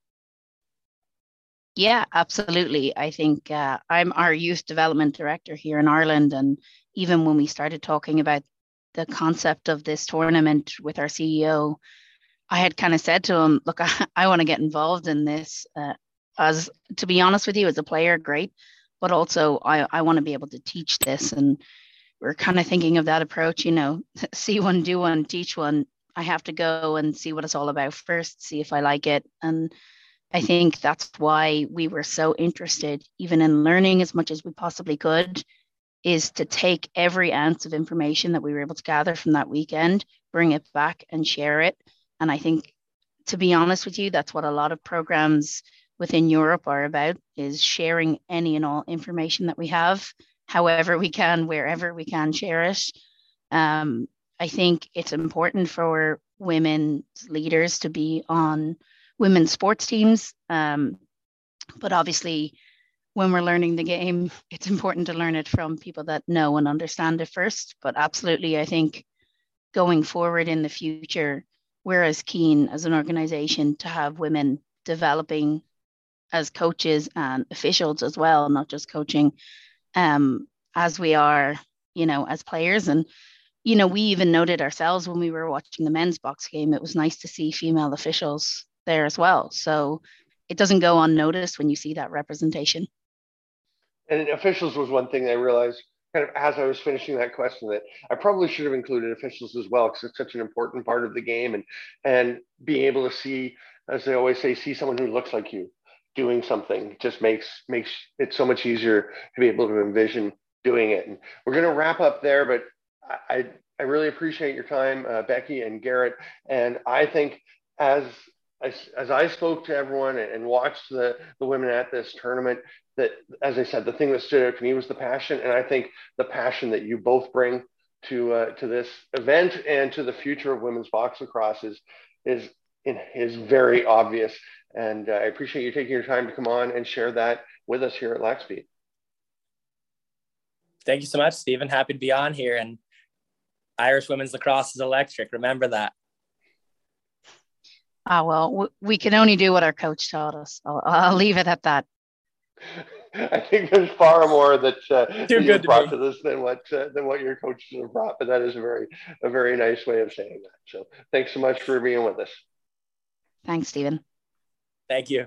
Yeah, absolutely. I think uh, I'm our youth development director here in Ireland. And even when we started talking about the concept of this tournament with our C E O, I had kind of said to him, look, I, I want to get involved in this. Uh, as to be honest with you, as a player, great. But also I, I want to be able to teach this. And we're kind of thinking of that approach, you know, see one, do one, teach one. I have to go and see what it's all about first, see if I like it. And I think that's why we were so interested, even in learning as much as we possibly could, is to take every ounce of information that we were able to gather from that weekend, bring it back and share it. And I think, to be honest with you, that's what a lot of programs within Europe are about, is sharing any and all information that we have, however we can, wherever we can share it. Um, I think it's important for women leaders to be on women's sports teams. Um, but obviously, when we're learning the game, it's important to learn it from people that know and understand it first. But absolutely, I think going forward in the future, we're as keen as an organization to have women developing as coaches and officials as well, not just coaching, um, as we are, you know, as players. And, you know, we even noted ourselves when we were watching the men's box game, it was nice to see female officials there as well. So it doesn't go unnoticed when you see that representation. And officials was one thing I realized kind of as I was finishing that question that I probably should have included officials as well, because it's such an important part of the game, and and being able to see, as they always say, see someone who looks like you doing something just makes makes it so much easier to be able to envision doing it. And we're going to wrap up there, but I I really appreciate your time, uh, Becky and Garrett, and I think as as, as I spoke to everyone and watched the, the women at this tournament, that, as I said, the thing that stood out to me was the passion. And I think the passion that you both bring to uh, to this event and to the future of women's box lacrosse is, is, is very obvious. And uh, I appreciate you taking your time to come on and share that with us here at Lax Beat. Thank you so much, Stephen. Happy to be on here. And Irish women's lacrosse is electric. Remember that. Ah, well, w- we can only do what our coach taught us. I'll, I'll leave it at that. I think there's far more that uh, Too you good to brought me. to this than what uh, than what your coaches have brought, but that is a very a very nice way of saying that. So thanks so much for being with us. Thanks, Stephen. Thank you.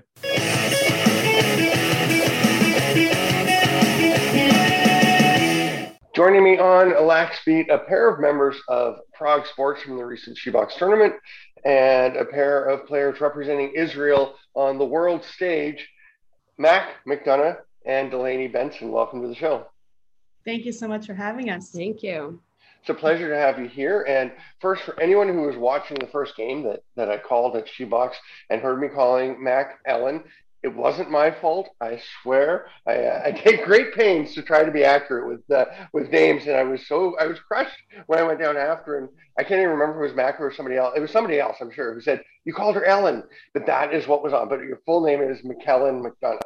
Joining me on Lax Beat, a pair of members of Prague Sports from the recent She-Box tournament, and a pair of players representing Israel on the world stage, Mac McDonough and Delaney Benson. Welcome to the show. Thank you so much for having us. Thank you. It's a pleasure to have you here. And first, for anyone who was watching the first game that, that I called at She-Box and heard me calling Mac Ellen, it wasn't my fault. I swear. I, uh, I take great pains to try to be accurate with uh, with names, and I was so I was crushed when I went down after, and I can't even remember if it was Mac or somebody else. It was somebody else, I'm sure, who said you called her Ellen, but that is what was on. But your full name is McKellen McDonough,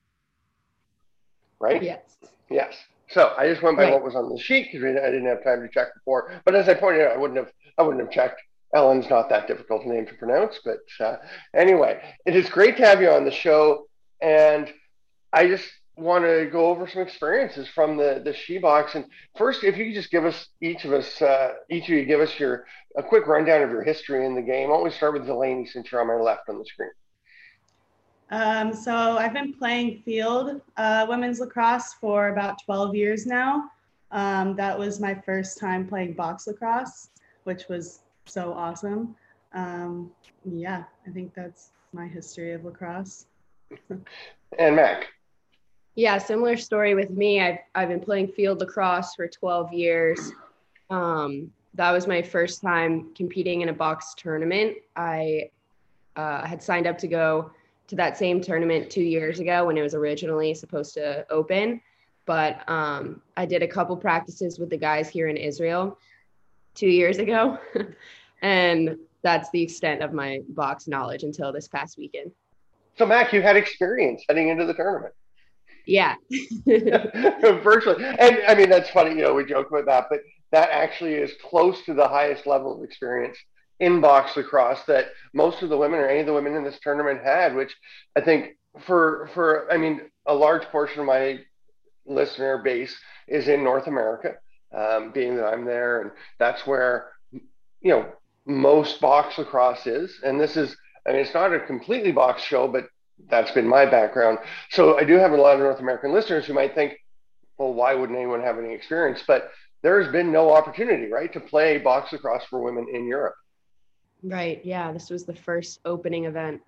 right? Yes. Yes. So I just went by Right. what was on the sheet because I didn't have time to check before. But as I pointed out, I wouldn't have I wouldn't have checked. Ellen's not that difficult a name to pronounce, but uh, anyway, it is great to have you on the show, and I just want to go over some experiences from the the She-Box. And first, if you could just give us each of us, uh, each of you, give us your a quick rundown of your history in the game. Why don't we start with Delaney, since you're on my left on the screen? Um, so I've been playing field uh, women's lacrosse for about twelve years now. Um, that was my first time playing box lacrosse, which was so awesome. Um, yeah, I think that's my history of lacrosse. And Mac. Yeah, similar story with me. I've I've been playing field lacrosse for twelve years. Um, that was my first time competing in a box tournament. I uh, had signed up to go to that same tournament two years ago when it was originally supposed to open. But um, I did a couple practices with the guys here in Israel two years ago. And that's the extent of my box knowledge until this past weekend. So Mac, you had experience heading into the tournament. Yeah. Virtually. And I mean, that's funny, you know, we joke about that, but that actually is close to the highest level of experience in box lacrosse that most of the women or any of the women in this tournament had, which I think for, for I mean, a large portion of my listener base is in North America, um, being that I'm there, and that's where, you know, most box lacrosse is. And this is, I mean, it's not a completely box show, but that's been my background. So I do have a lot of North American listeners who might think, well, why wouldn't anyone have any experience? But there's been no opportunity, right, to play box lacrosse for women in Europe. Right. Yeah. This was the first opening event.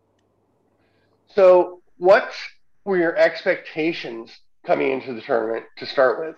So what were your expectations coming into the tournament to start with?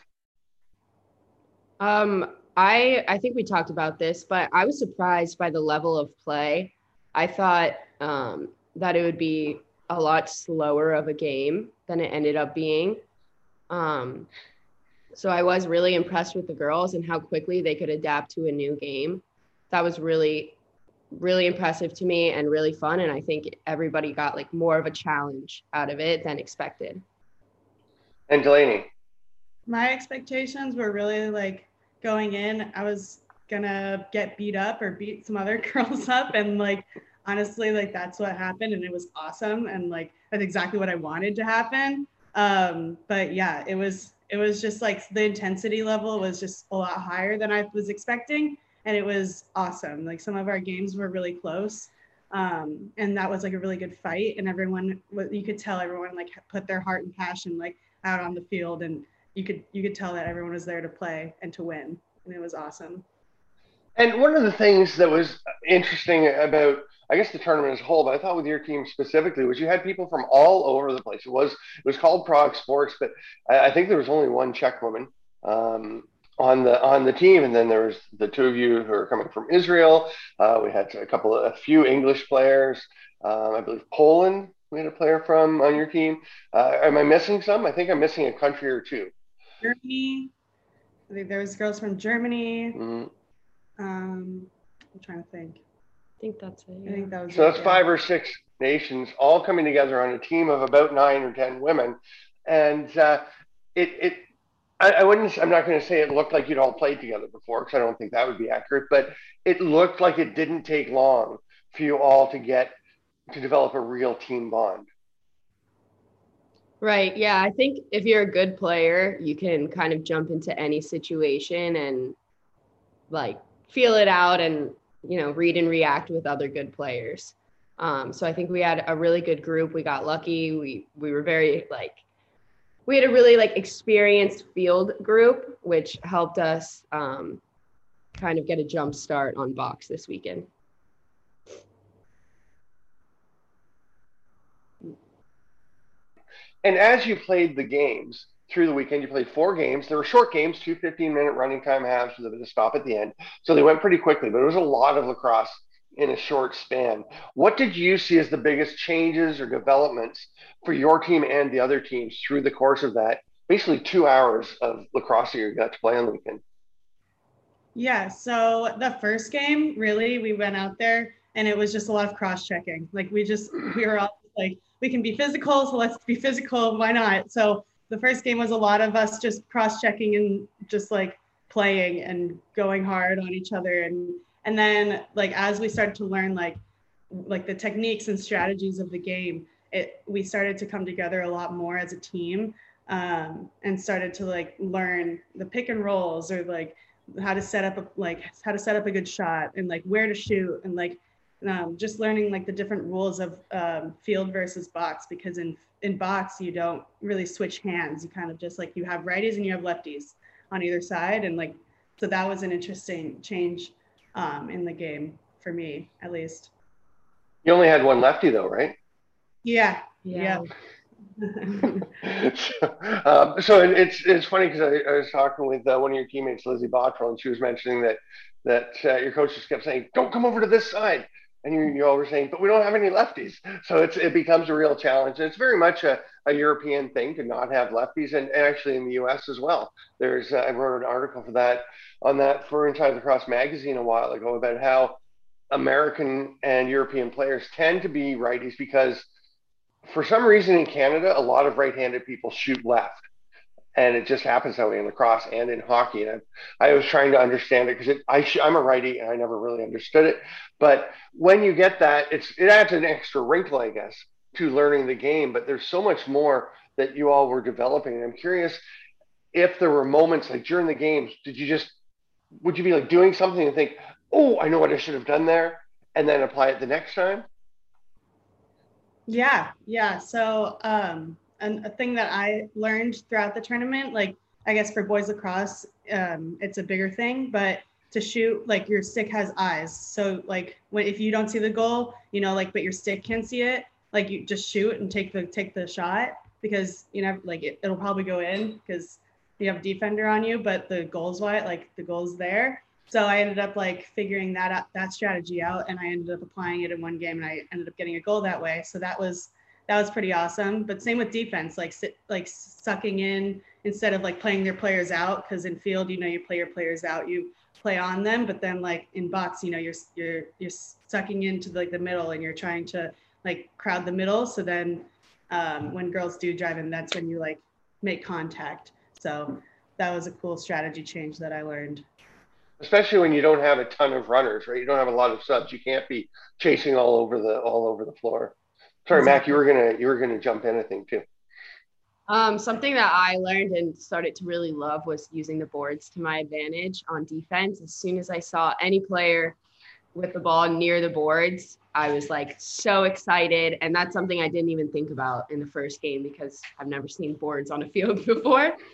Um, I I think we talked about this, but I was surprised by the level of play. I thought um, that it would be a lot slower of a game than it ended up being. Um, so I was really impressed with the girls and how quickly they could adapt to a new game. That was really, really impressive to me and really fun. And I think everybody got like more of a challenge out of it than expected. And Delaney? My expectations were really like going in, I was gonna get beat up or beat some other girls up, and like honestly, like that's what happened, and it was awesome, and like that's exactly what I wanted to happen. Um, but yeah, it was it was just like the intensity level was just a lot higher than I was expecting, and it was awesome. Like some of our games were really close, um, and that was like a really good fight, and everyone, you could tell everyone like put their heart and passion like out on the field, and you could you could tell that everyone was there to play and to win, and it was awesome. And one of the things that was interesting about, I guess, the tournament as a whole, but I thought with your team specifically, was you had people from all over the place. It was it was called Prague Sports, but I, I think there was only one Czech woman um, on the on the team, and then there was the two of you who are coming from Israel. Uh, we had a couple of a few English players. Um, I believe Poland. We had a player from on your team. Uh, am I missing some? I think I'm missing a country or two. Germany. I think there was girls from Germany. Mm-hmm. Um, I'm trying to think. I think that's it. Yeah. I think that was So it, that's yeah. five or six nations all coming together on a team of about nine or ten women, and uh, it it I, I wouldn't I'm not going to say it looked like you'd all played together before, because I don't think that would be accurate, but it looked like it didn't take long for you all to get to develop a real team bond. Right. Yeah. I think if you're a good player, you can kind of jump into any situation and like feel it out and, you know, read and react with other good players. Um, so I think we had a really good group. We got lucky. We, we were very like, we had a really like experienced field group, which helped us um, kind of get a jump start on box this weekend. And as you played the games through the weekend, you played four games. There were short games, two fifteen-minute running time halves with a bit of stop at the end. So they went pretty quickly, but it was a lot of lacrosse in a short span. What did you see as the biggest changes or developments for your team and the other teams through the course of that, basically two hours of lacrosse that you got to play on the weekend? Yeah, so the first game, really, we went out there and it was just a lot of cross-checking. Like we just, we were all like, we can be physical, so let's be physical, why not? So the first game was a lot of us just cross-checking and just like playing and going hard on each other. And and then like as we started to learn like like the techniques and strategies of the game, it we started to come together a lot more as a team, um, and started to like learn the pick and rolls, or like how to set up a like how to set up a good shot, and like where to shoot, and like um, just learning like the different rules of um, field versus box, because in in box you don't really switch hands. You kind of just like you have righties and you have lefties on either side, and like so that was an interesting change um, in the game for me, at least. You only had one lefty though, right? Yeah. Yeah. Yeah. so, um, so it's it's funny because I, I was talking with uh, one of your teammates, Lizzie Bottrell, and she was mentioning that that uh, your coach just kept saying, "Don't come over to this side," and you you all were saying, "But we don't have any lefties," so it's it becomes a real challenge. And it's very much a, a European thing to not have lefties, and, and actually in the U S as well. There's uh, I wrote an article for that on that for Inside Lacrosse magazine a while ago about how American and European players tend to be righties because for some reason in Canada, a lot of right-handed people shoot left. And it just happens that way in lacrosse and in hockey. And I, I was trying to understand it because I sh- I'm a righty and I never really understood it. But when you get that, it's it adds an extra wrinkle, I guess, to learning the game. But there's so much more that you all were developing. And I'm curious if there were moments like during the games, did you just, would you be like doing something and think, oh, I know what I should have done there, and then apply it the next time? Yeah, yeah. So um, and a thing that I learned throughout the tournament, like I guess for boys lacrosse, um, it's a bigger thing, but to shoot, like your stick has eyes. So like when if you don't see the goal, you know, like but your stick can see it, like you just shoot and take the take the shot, because you know like it, it'll probably go in because you have a defender on you, but the goal's wide, like the goal's there. So I ended up like figuring that out, that strategy out, and I ended up applying it in one game, and I ended up getting a goal that way. So that was that was pretty awesome. But same with defense, like sit, like sucking in instead of like playing their players out, because in field, you know, you play your players out, you play on them, but then like in box, you know, you're you're you're sucking into like the middle, and you're trying to like crowd the middle. So then um, when girls do drive in, that's when you like make contact. So that was a cool strategy change that I learned. Especially when you don't have a ton of runners, right? You don't have a lot of subs. You can't be chasing all over the all over the floor. Sorry, exactly. Mac, you were gonna you were gonna jump in, I think, too. Um, something that I learned and started to really love was using the boards to my advantage on defense. As soon as I saw any player with the ball near the boards, I was like so excited. And that's something I didn't even think about in the first game because I've never seen boards on a field before.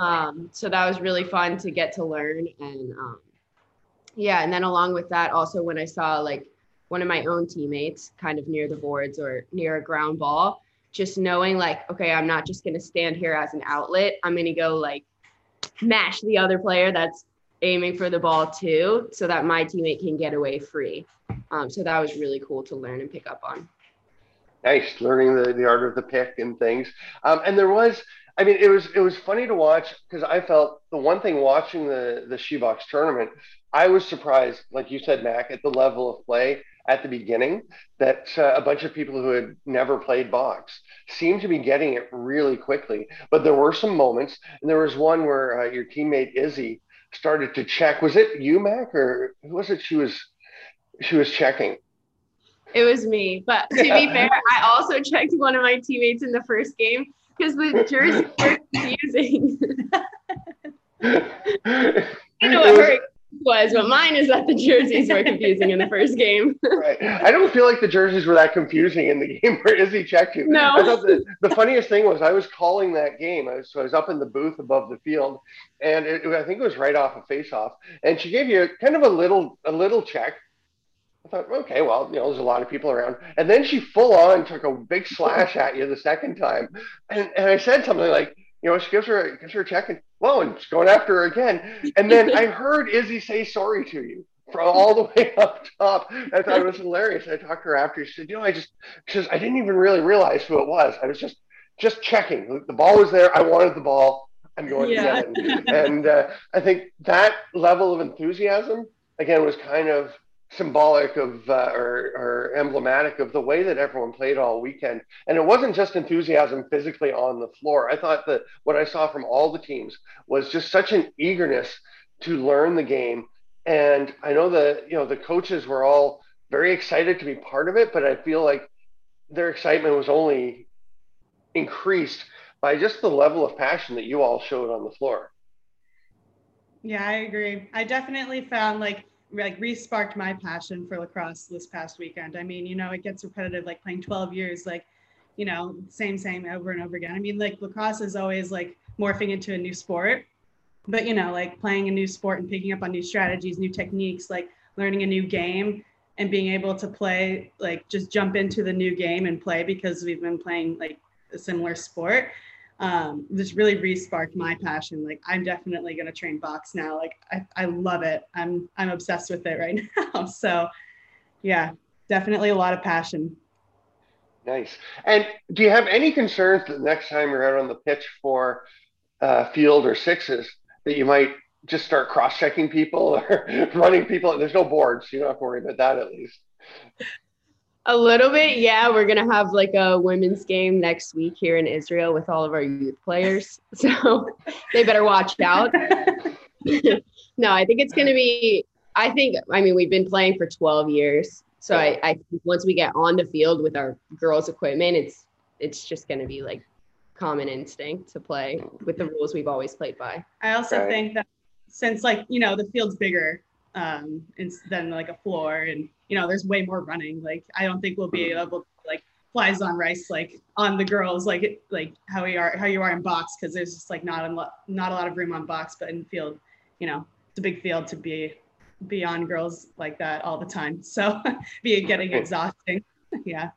Um, so that was really fun to get to learn. And um, yeah, and then along with that, also when I saw like one of my own teammates kind of near the boards or near a ground ball, just knowing like, okay, I'm not just going to stand here as an outlet. I'm going to go like mash the other player that's aiming for the ball too, so that my teammate can get away free. Um, so that was really cool to learn and pick up on. Nice, learning the, the art of the pick and things. Um, and there was, I mean, it was it was funny to watch because I felt the one thing watching the the She-Box tournament, I was surprised, like you said, Mac, at the level of play at the beginning, that uh, a bunch of people who had never played box seemed to be getting it really quickly. But there were some moments, and there was one where uh, your teammate Izzy started to check. Was it you, Mac, or who was it? She was she was checking. It was me, but to be fair, I also checked one of my teammates in the first game because the jerseys were confusing. I know what her was, but mine is that the jerseys were confusing in the first game. Right. I don't feel like the jerseys were that confusing in the game where Izzy checked you. No. I thought the, the funniest thing was I was calling that game. I was, so I was up in the booth above the field, and it, I think it was right off a face-off, and she gave you kind of a little a little check. I thought, okay, well, you know, there's a lot of people around. And then she full on took a big slash at you the second time. And, and I said something like, you know, she gives her, gives her a check and, whoa, and she's going after her again. And then I heard Izzy say sorry to you from all the way up top. I thought it was hilarious. I talked to her after. She said, you know, I just, she says, I didn't even really realize who it was. I was just, just checking. The ball was there. I wanted the ball. I'm going Yeah. to get it. And uh, I think that level of enthusiasm, again, was kind of symbolic of uh, or, or emblematic of the way that everyone played all weekend. And it wasn't just enthusiasm physically on the floor. I thought that what I saw from all the teams was just such an eagerness to learn the game. And I know that, you know, the coaches were all very excited to be part of it, but I feel like their excitement was only increased by just the level of passion that you all showed on the floor. Yeah, I agree. I definitely found like like re-sparked my passion for lacrosse this past weekend. I mean, you know, it gets repetitive, like playing twelve years, like, you know, same, same over and over again. I mean, like lacrosse is always like morphing into a new sport, but, you know, like playing a new sport and picking up on new strategies, new techniques, like learning a new game and being able to play, like just jump into the new game and play because we've been playing like a similar sport. Um, just really re-sparked my passion. Like I'm definitely going to train box now. Like I, I love it. I'm, I'm obsessed with it right now. So yeah, definitely a lot of passion. Nice. And do you have any concerns that next time you're out on the pitch for uh, field or sixes that you might just start cross-checking people or running people? There's no boards. You don't have to worry about that at least. A little bit, yeah. We're going to have like a women's game next week here in Israel with all of our youth players. So they better watch out. No, I think it's going to be, I think, I mean, we've been playing for twelve years. So I, I think once we get on the field with our girls' equipment, it's it's just going to be like common instinct to play with the rules we've always played by. I also Right. think that since like, you know, the field's bigger um, than like a floor and, you know, there's way more running. Like, I don't think we'll be able to like flies on rice, like on the girls, like, like how we are, how you are in box. Cause there's just like not a lot, not a lot of room on box, but in field, you know, it's a big field to be, be on girls like that all the time. So be getting exhausting. Yeah.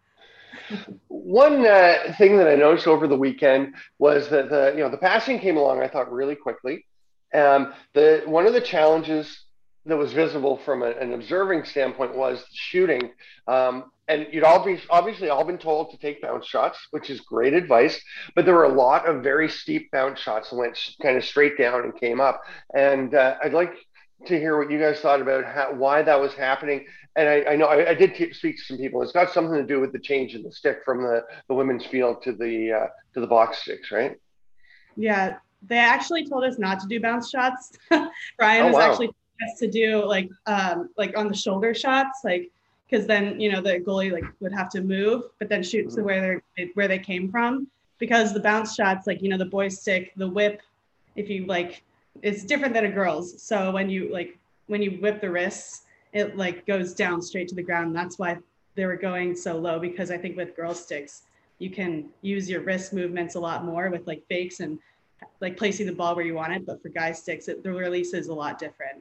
One uh, thing that I noticed over the weekend was that the, you know, the passing came along, I thought, really quickly. Um, the, one of the challenges that was visible from a, an observing standpoint was shooting. Um, and you'd all be obviously all been told to take bounce shots, which is great advice, but there were a lot of very steep bounce shots that went kind of straight down and came up. And uh, I'd like to hear what you guys thought about how, why that was happening. And I, I know I, I did t- speak to some people. It's got something to do with the change in the stick from the, the women's field to the uh, to the box sticks, right? Yeah. They actually told us not to do bounce shots. Brian Oh, was wow. actually us to do like um like on the shoulder shots, like because then you know the goalie like would have to move but then shoot to where they're where they came from, because the bounce shots, like, you know, the boys stick, the whip, if you like, it's different than a girl's. So when you like when you whip the wrists, it like goes down straight to the ground. And that's why they were going so low, because I think with girl sticks you can use your wrist movements a lot more with like fakes and like placing the ball where you want it. But for guy sticks, it, the release is a lot different.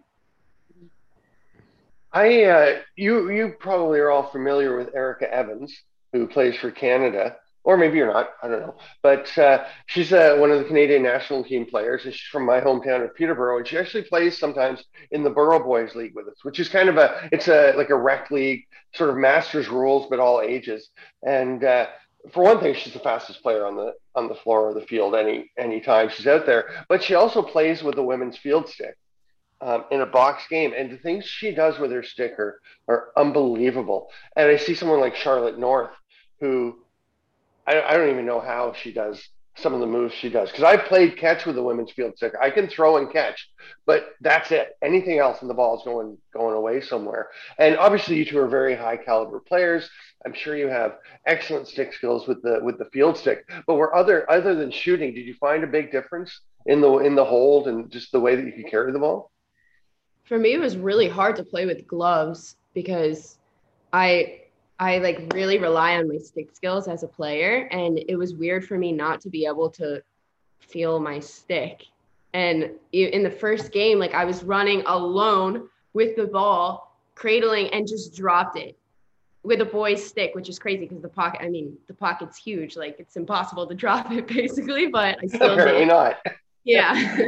I uh, you you probably are all familiar with Erica Evans, who plays for Canada, or maybe you're not. I don't know, but uh, she's uh, one of the Canadian national team players, and she's from my hometown of Peterborough, and she actually plays sometimes in the Borough Boys League with us, which is kind of a it's a like a rec league, sort of masters rules, but all ages. And uh, for one thing, she's the fastest player on the on the floor or the field any any time she's out there. But she also plays with the women's field stick um, in a box game. And the things she does with her sticker are unbelievable. And I see someone like Charlotte North, who I, I don't even know how she does some of the moves she does. Because I've played catch with the women's field sticker. I can throw and catch, but that's it. Anything else and the ball is going going away somewhere. And obviously you two are very high caliber players. I'm sure you have excellent stick skills with the with the field stick. But were other other than shooting, did you find a big difference in the in the hold and just the way that you could carry the ball? For me, it was really hard to play with gloves because I I like really rely on my stick skills as a player, and it was weird for me not to be able to feel my stick. And in the first game, like I was running alone with the ball, cradling, and just dropped it with a boy's stick, which is crazy because the pocket, I mean, the pocket's huge. Like it's impossible to drop it basically, but I still Apparently did. not. Yeah.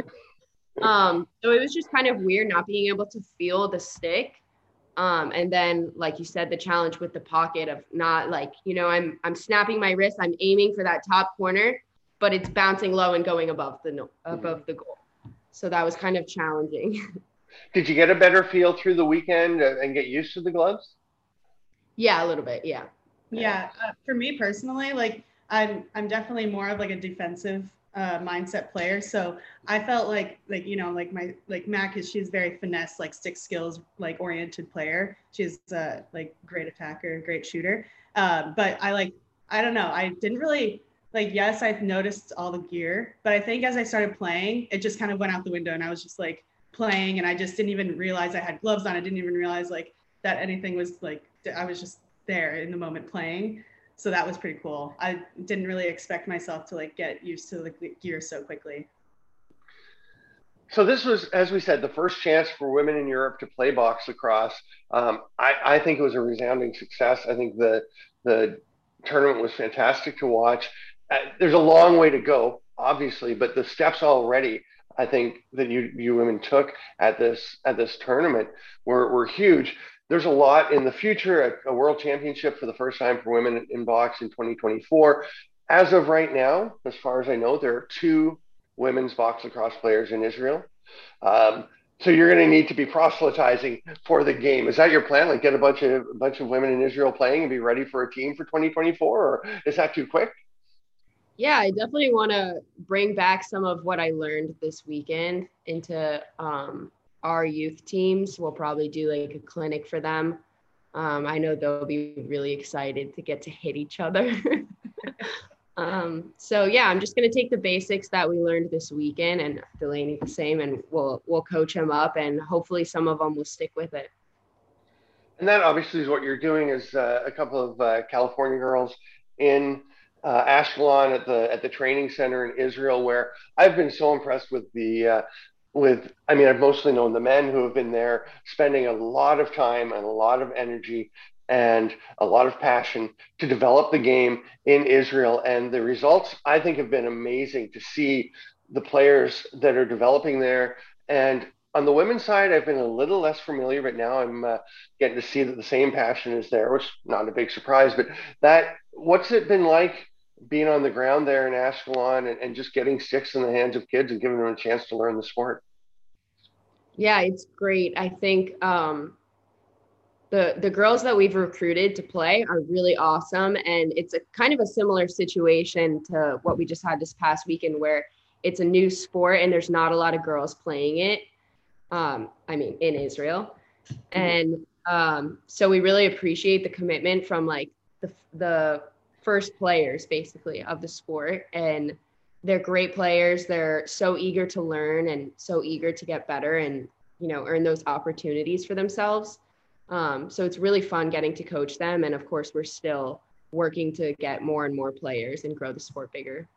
um, so it was just kind of weird not being able to feel the stick. Um, and then, like you said, the challenge with the pocket of not like, you know, I'm I'm snapping my wrist, I'm aiming for that top corner, but it's bouncing low and going above the no, above the goal. So that was kind of challenging. Did you get a better feel through the weekend and get used to the gloves? Yeah, a little bit. Yeah. Yeah, uh, for me personally, like I'm I'm definitely more of like a defensive uh, mindset player. So I felt like like you know like my like Mac is she's very finesse, like stick skills, like oriented player. She's uh, like great attacker, great shooter. Uh, but I like I don't know. I didn't really like. Yes, I've noticed all the gear, but I think as I started playing, it just kind of went out the window, and I was just like playing, and I just didn't even realize I had gloves on. I didn't even realize like that anything was like. I was just there in the moment playing. So that was pretty cool. I didn't really expect myself to like get used to the gear so quickly. So this was, as we said, the first chance for women in Europe to play box lacrosse. Um, I, I think it was a resounding success. I think the the tournament was fantastic to watch. Uh, there's a long way to go, obviously, but the steps already, I think that you you women took at this at this tournament were were huge. There's a lot in the future, a, a world championship for the first time for women in box in twenty twenty-four. As of right now, as far as I know, there are two women's box lacrosse players in Israel. Um, so you're going to need to be proselytizing for the game. Is that your plan? Like get a bunch of a bunch of women in Israel playing and be ready for a team for twenty twenty-four, or is that too quick? Yeah, I definitely want to bring back some of what I learned this weekend into um, our youth teams. We'll probably do like a clinic for them. Um, I know they'll be really excited to get to hit each other. um, so yeah, I'm just going to take the basics that we learned this weekend and Delaney the same, and we'll, we'll coach them up and hopefully some of them will stick with it. And that obviously is what you're doing is uh, a couple of uh, California girls in uh, Ashkelon at the, at the training center in Israel, where I've been so impressed with the, uh, with, I mean, I've mostly known the men who have been there spending a lot of time and a lot of energy and a lot of passion to develop the game in Israel. And the results, I think, have been amazing to see the players that are developing there. And on the women's side, I've been a little less familiar, but now I'm uh, getting to see that the same passion is there, which is not a big surprise. But that, what's it been like being on the ground there in Ashkelon and, and just getting sticks in the hands of kids and giving them a chance to learn the sport? Yeah, it's great. I think um, the the girls that we've recruited to play are really awesome. And it's a kind of a similar situation to what we just had this past weekend, where it's a new sport and there's not a lot of girls playing it. Um, I mean, in Israel. And um, so we really appreciate the commitment from like the the first players basically of the sport, and they're great players. They're so eager to learn and so eager to get better and, you know, earn those opportunities for themselves. Um, so it's really fun getting to coach them. And of course, we're still working to get more and more players and grow the sport bigger.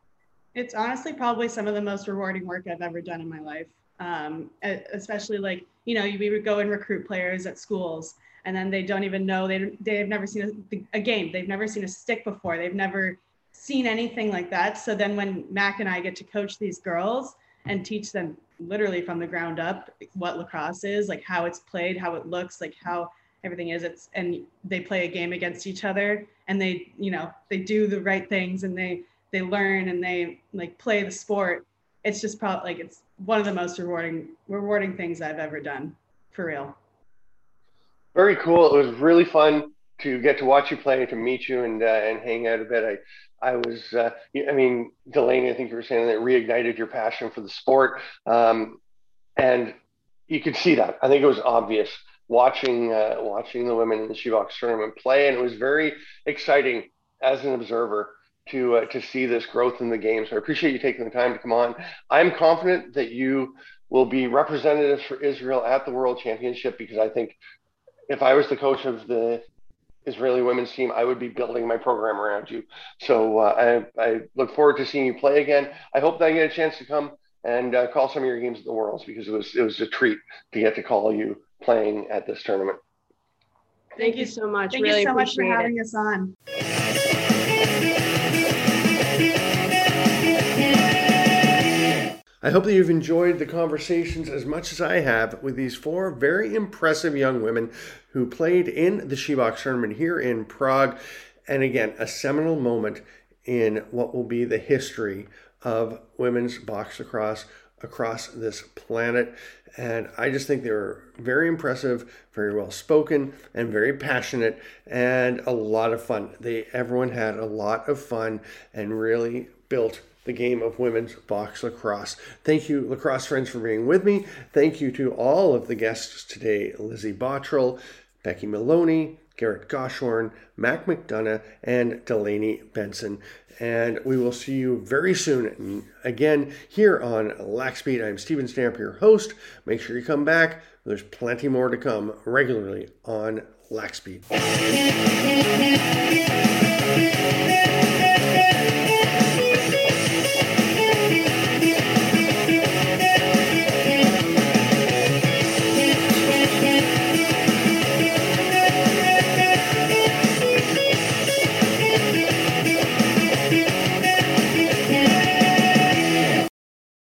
It's honestly probably some of the most rewarding work I've ever done in my life. Um, especially like, you know, we would go and recruit players at schools and then they don't even know, they, they've never seen a, a game. They've never seen a stick before. They've never seen anything like that. So then when Mac and I get to coach these girls and teach them literally from the ground up what lacrosse is, like how it's played, how it looks, like how everything is, it's, and they play a game against each other and they, you know, they do the right things and they, they learn and they like play the sport. It's just probably like, it's one of the most rewarding, rewarding things I've ever done, for real. Very cool. It was really fun to get to watch you play, to meet you and uh, and hang out a bit. I I was, uh, I mean, Delaney, I think you were saying that reignited your passion for the sport. Um, and you could see that. I think it was obvious watching uh, watching the women in the She-Box tournament play. And it was very exciting as an observer to uh, to see this growth in the game. So I appreciate you taking the time to come on. I'm confident that you will be representatives for Israel at the World Championship, because I think if I was the coach of the Israeli women's team, I would be building my program around you. So uh, I, I look forward to seeing you play again. I hope that I get a chance to come and uh, call some of your games at the Worlds, because it was it was a treat to get to call you playing at this tournament. Thank you so much. Thank really you so much for appreciate having it. us on. I hope that you've enjoyed the conversations as much as I have with these four very impressive young women who played in the She-Box tournament here in Prague. And again, a seminal moment in what will be the history of women's box lacrosse across this planet. And I just think they were very impressive, very well spoken, and very passionate, and a lot of fun. They everyone had a lot of fun and really built the game of women's box lacrosse. Thank you, lacrosse friends, for being with me. Thank you to all of the guests today: Lizzie Bottrell, Becky Maloney, Garrett Goshorn, Mac McDonough, and Delaney Benson. And we will see you very soon again here on Lax Beat. I'm Steven Stamp, your host. Make sure you come back. There's plenty more to come regularly on Lax Beat.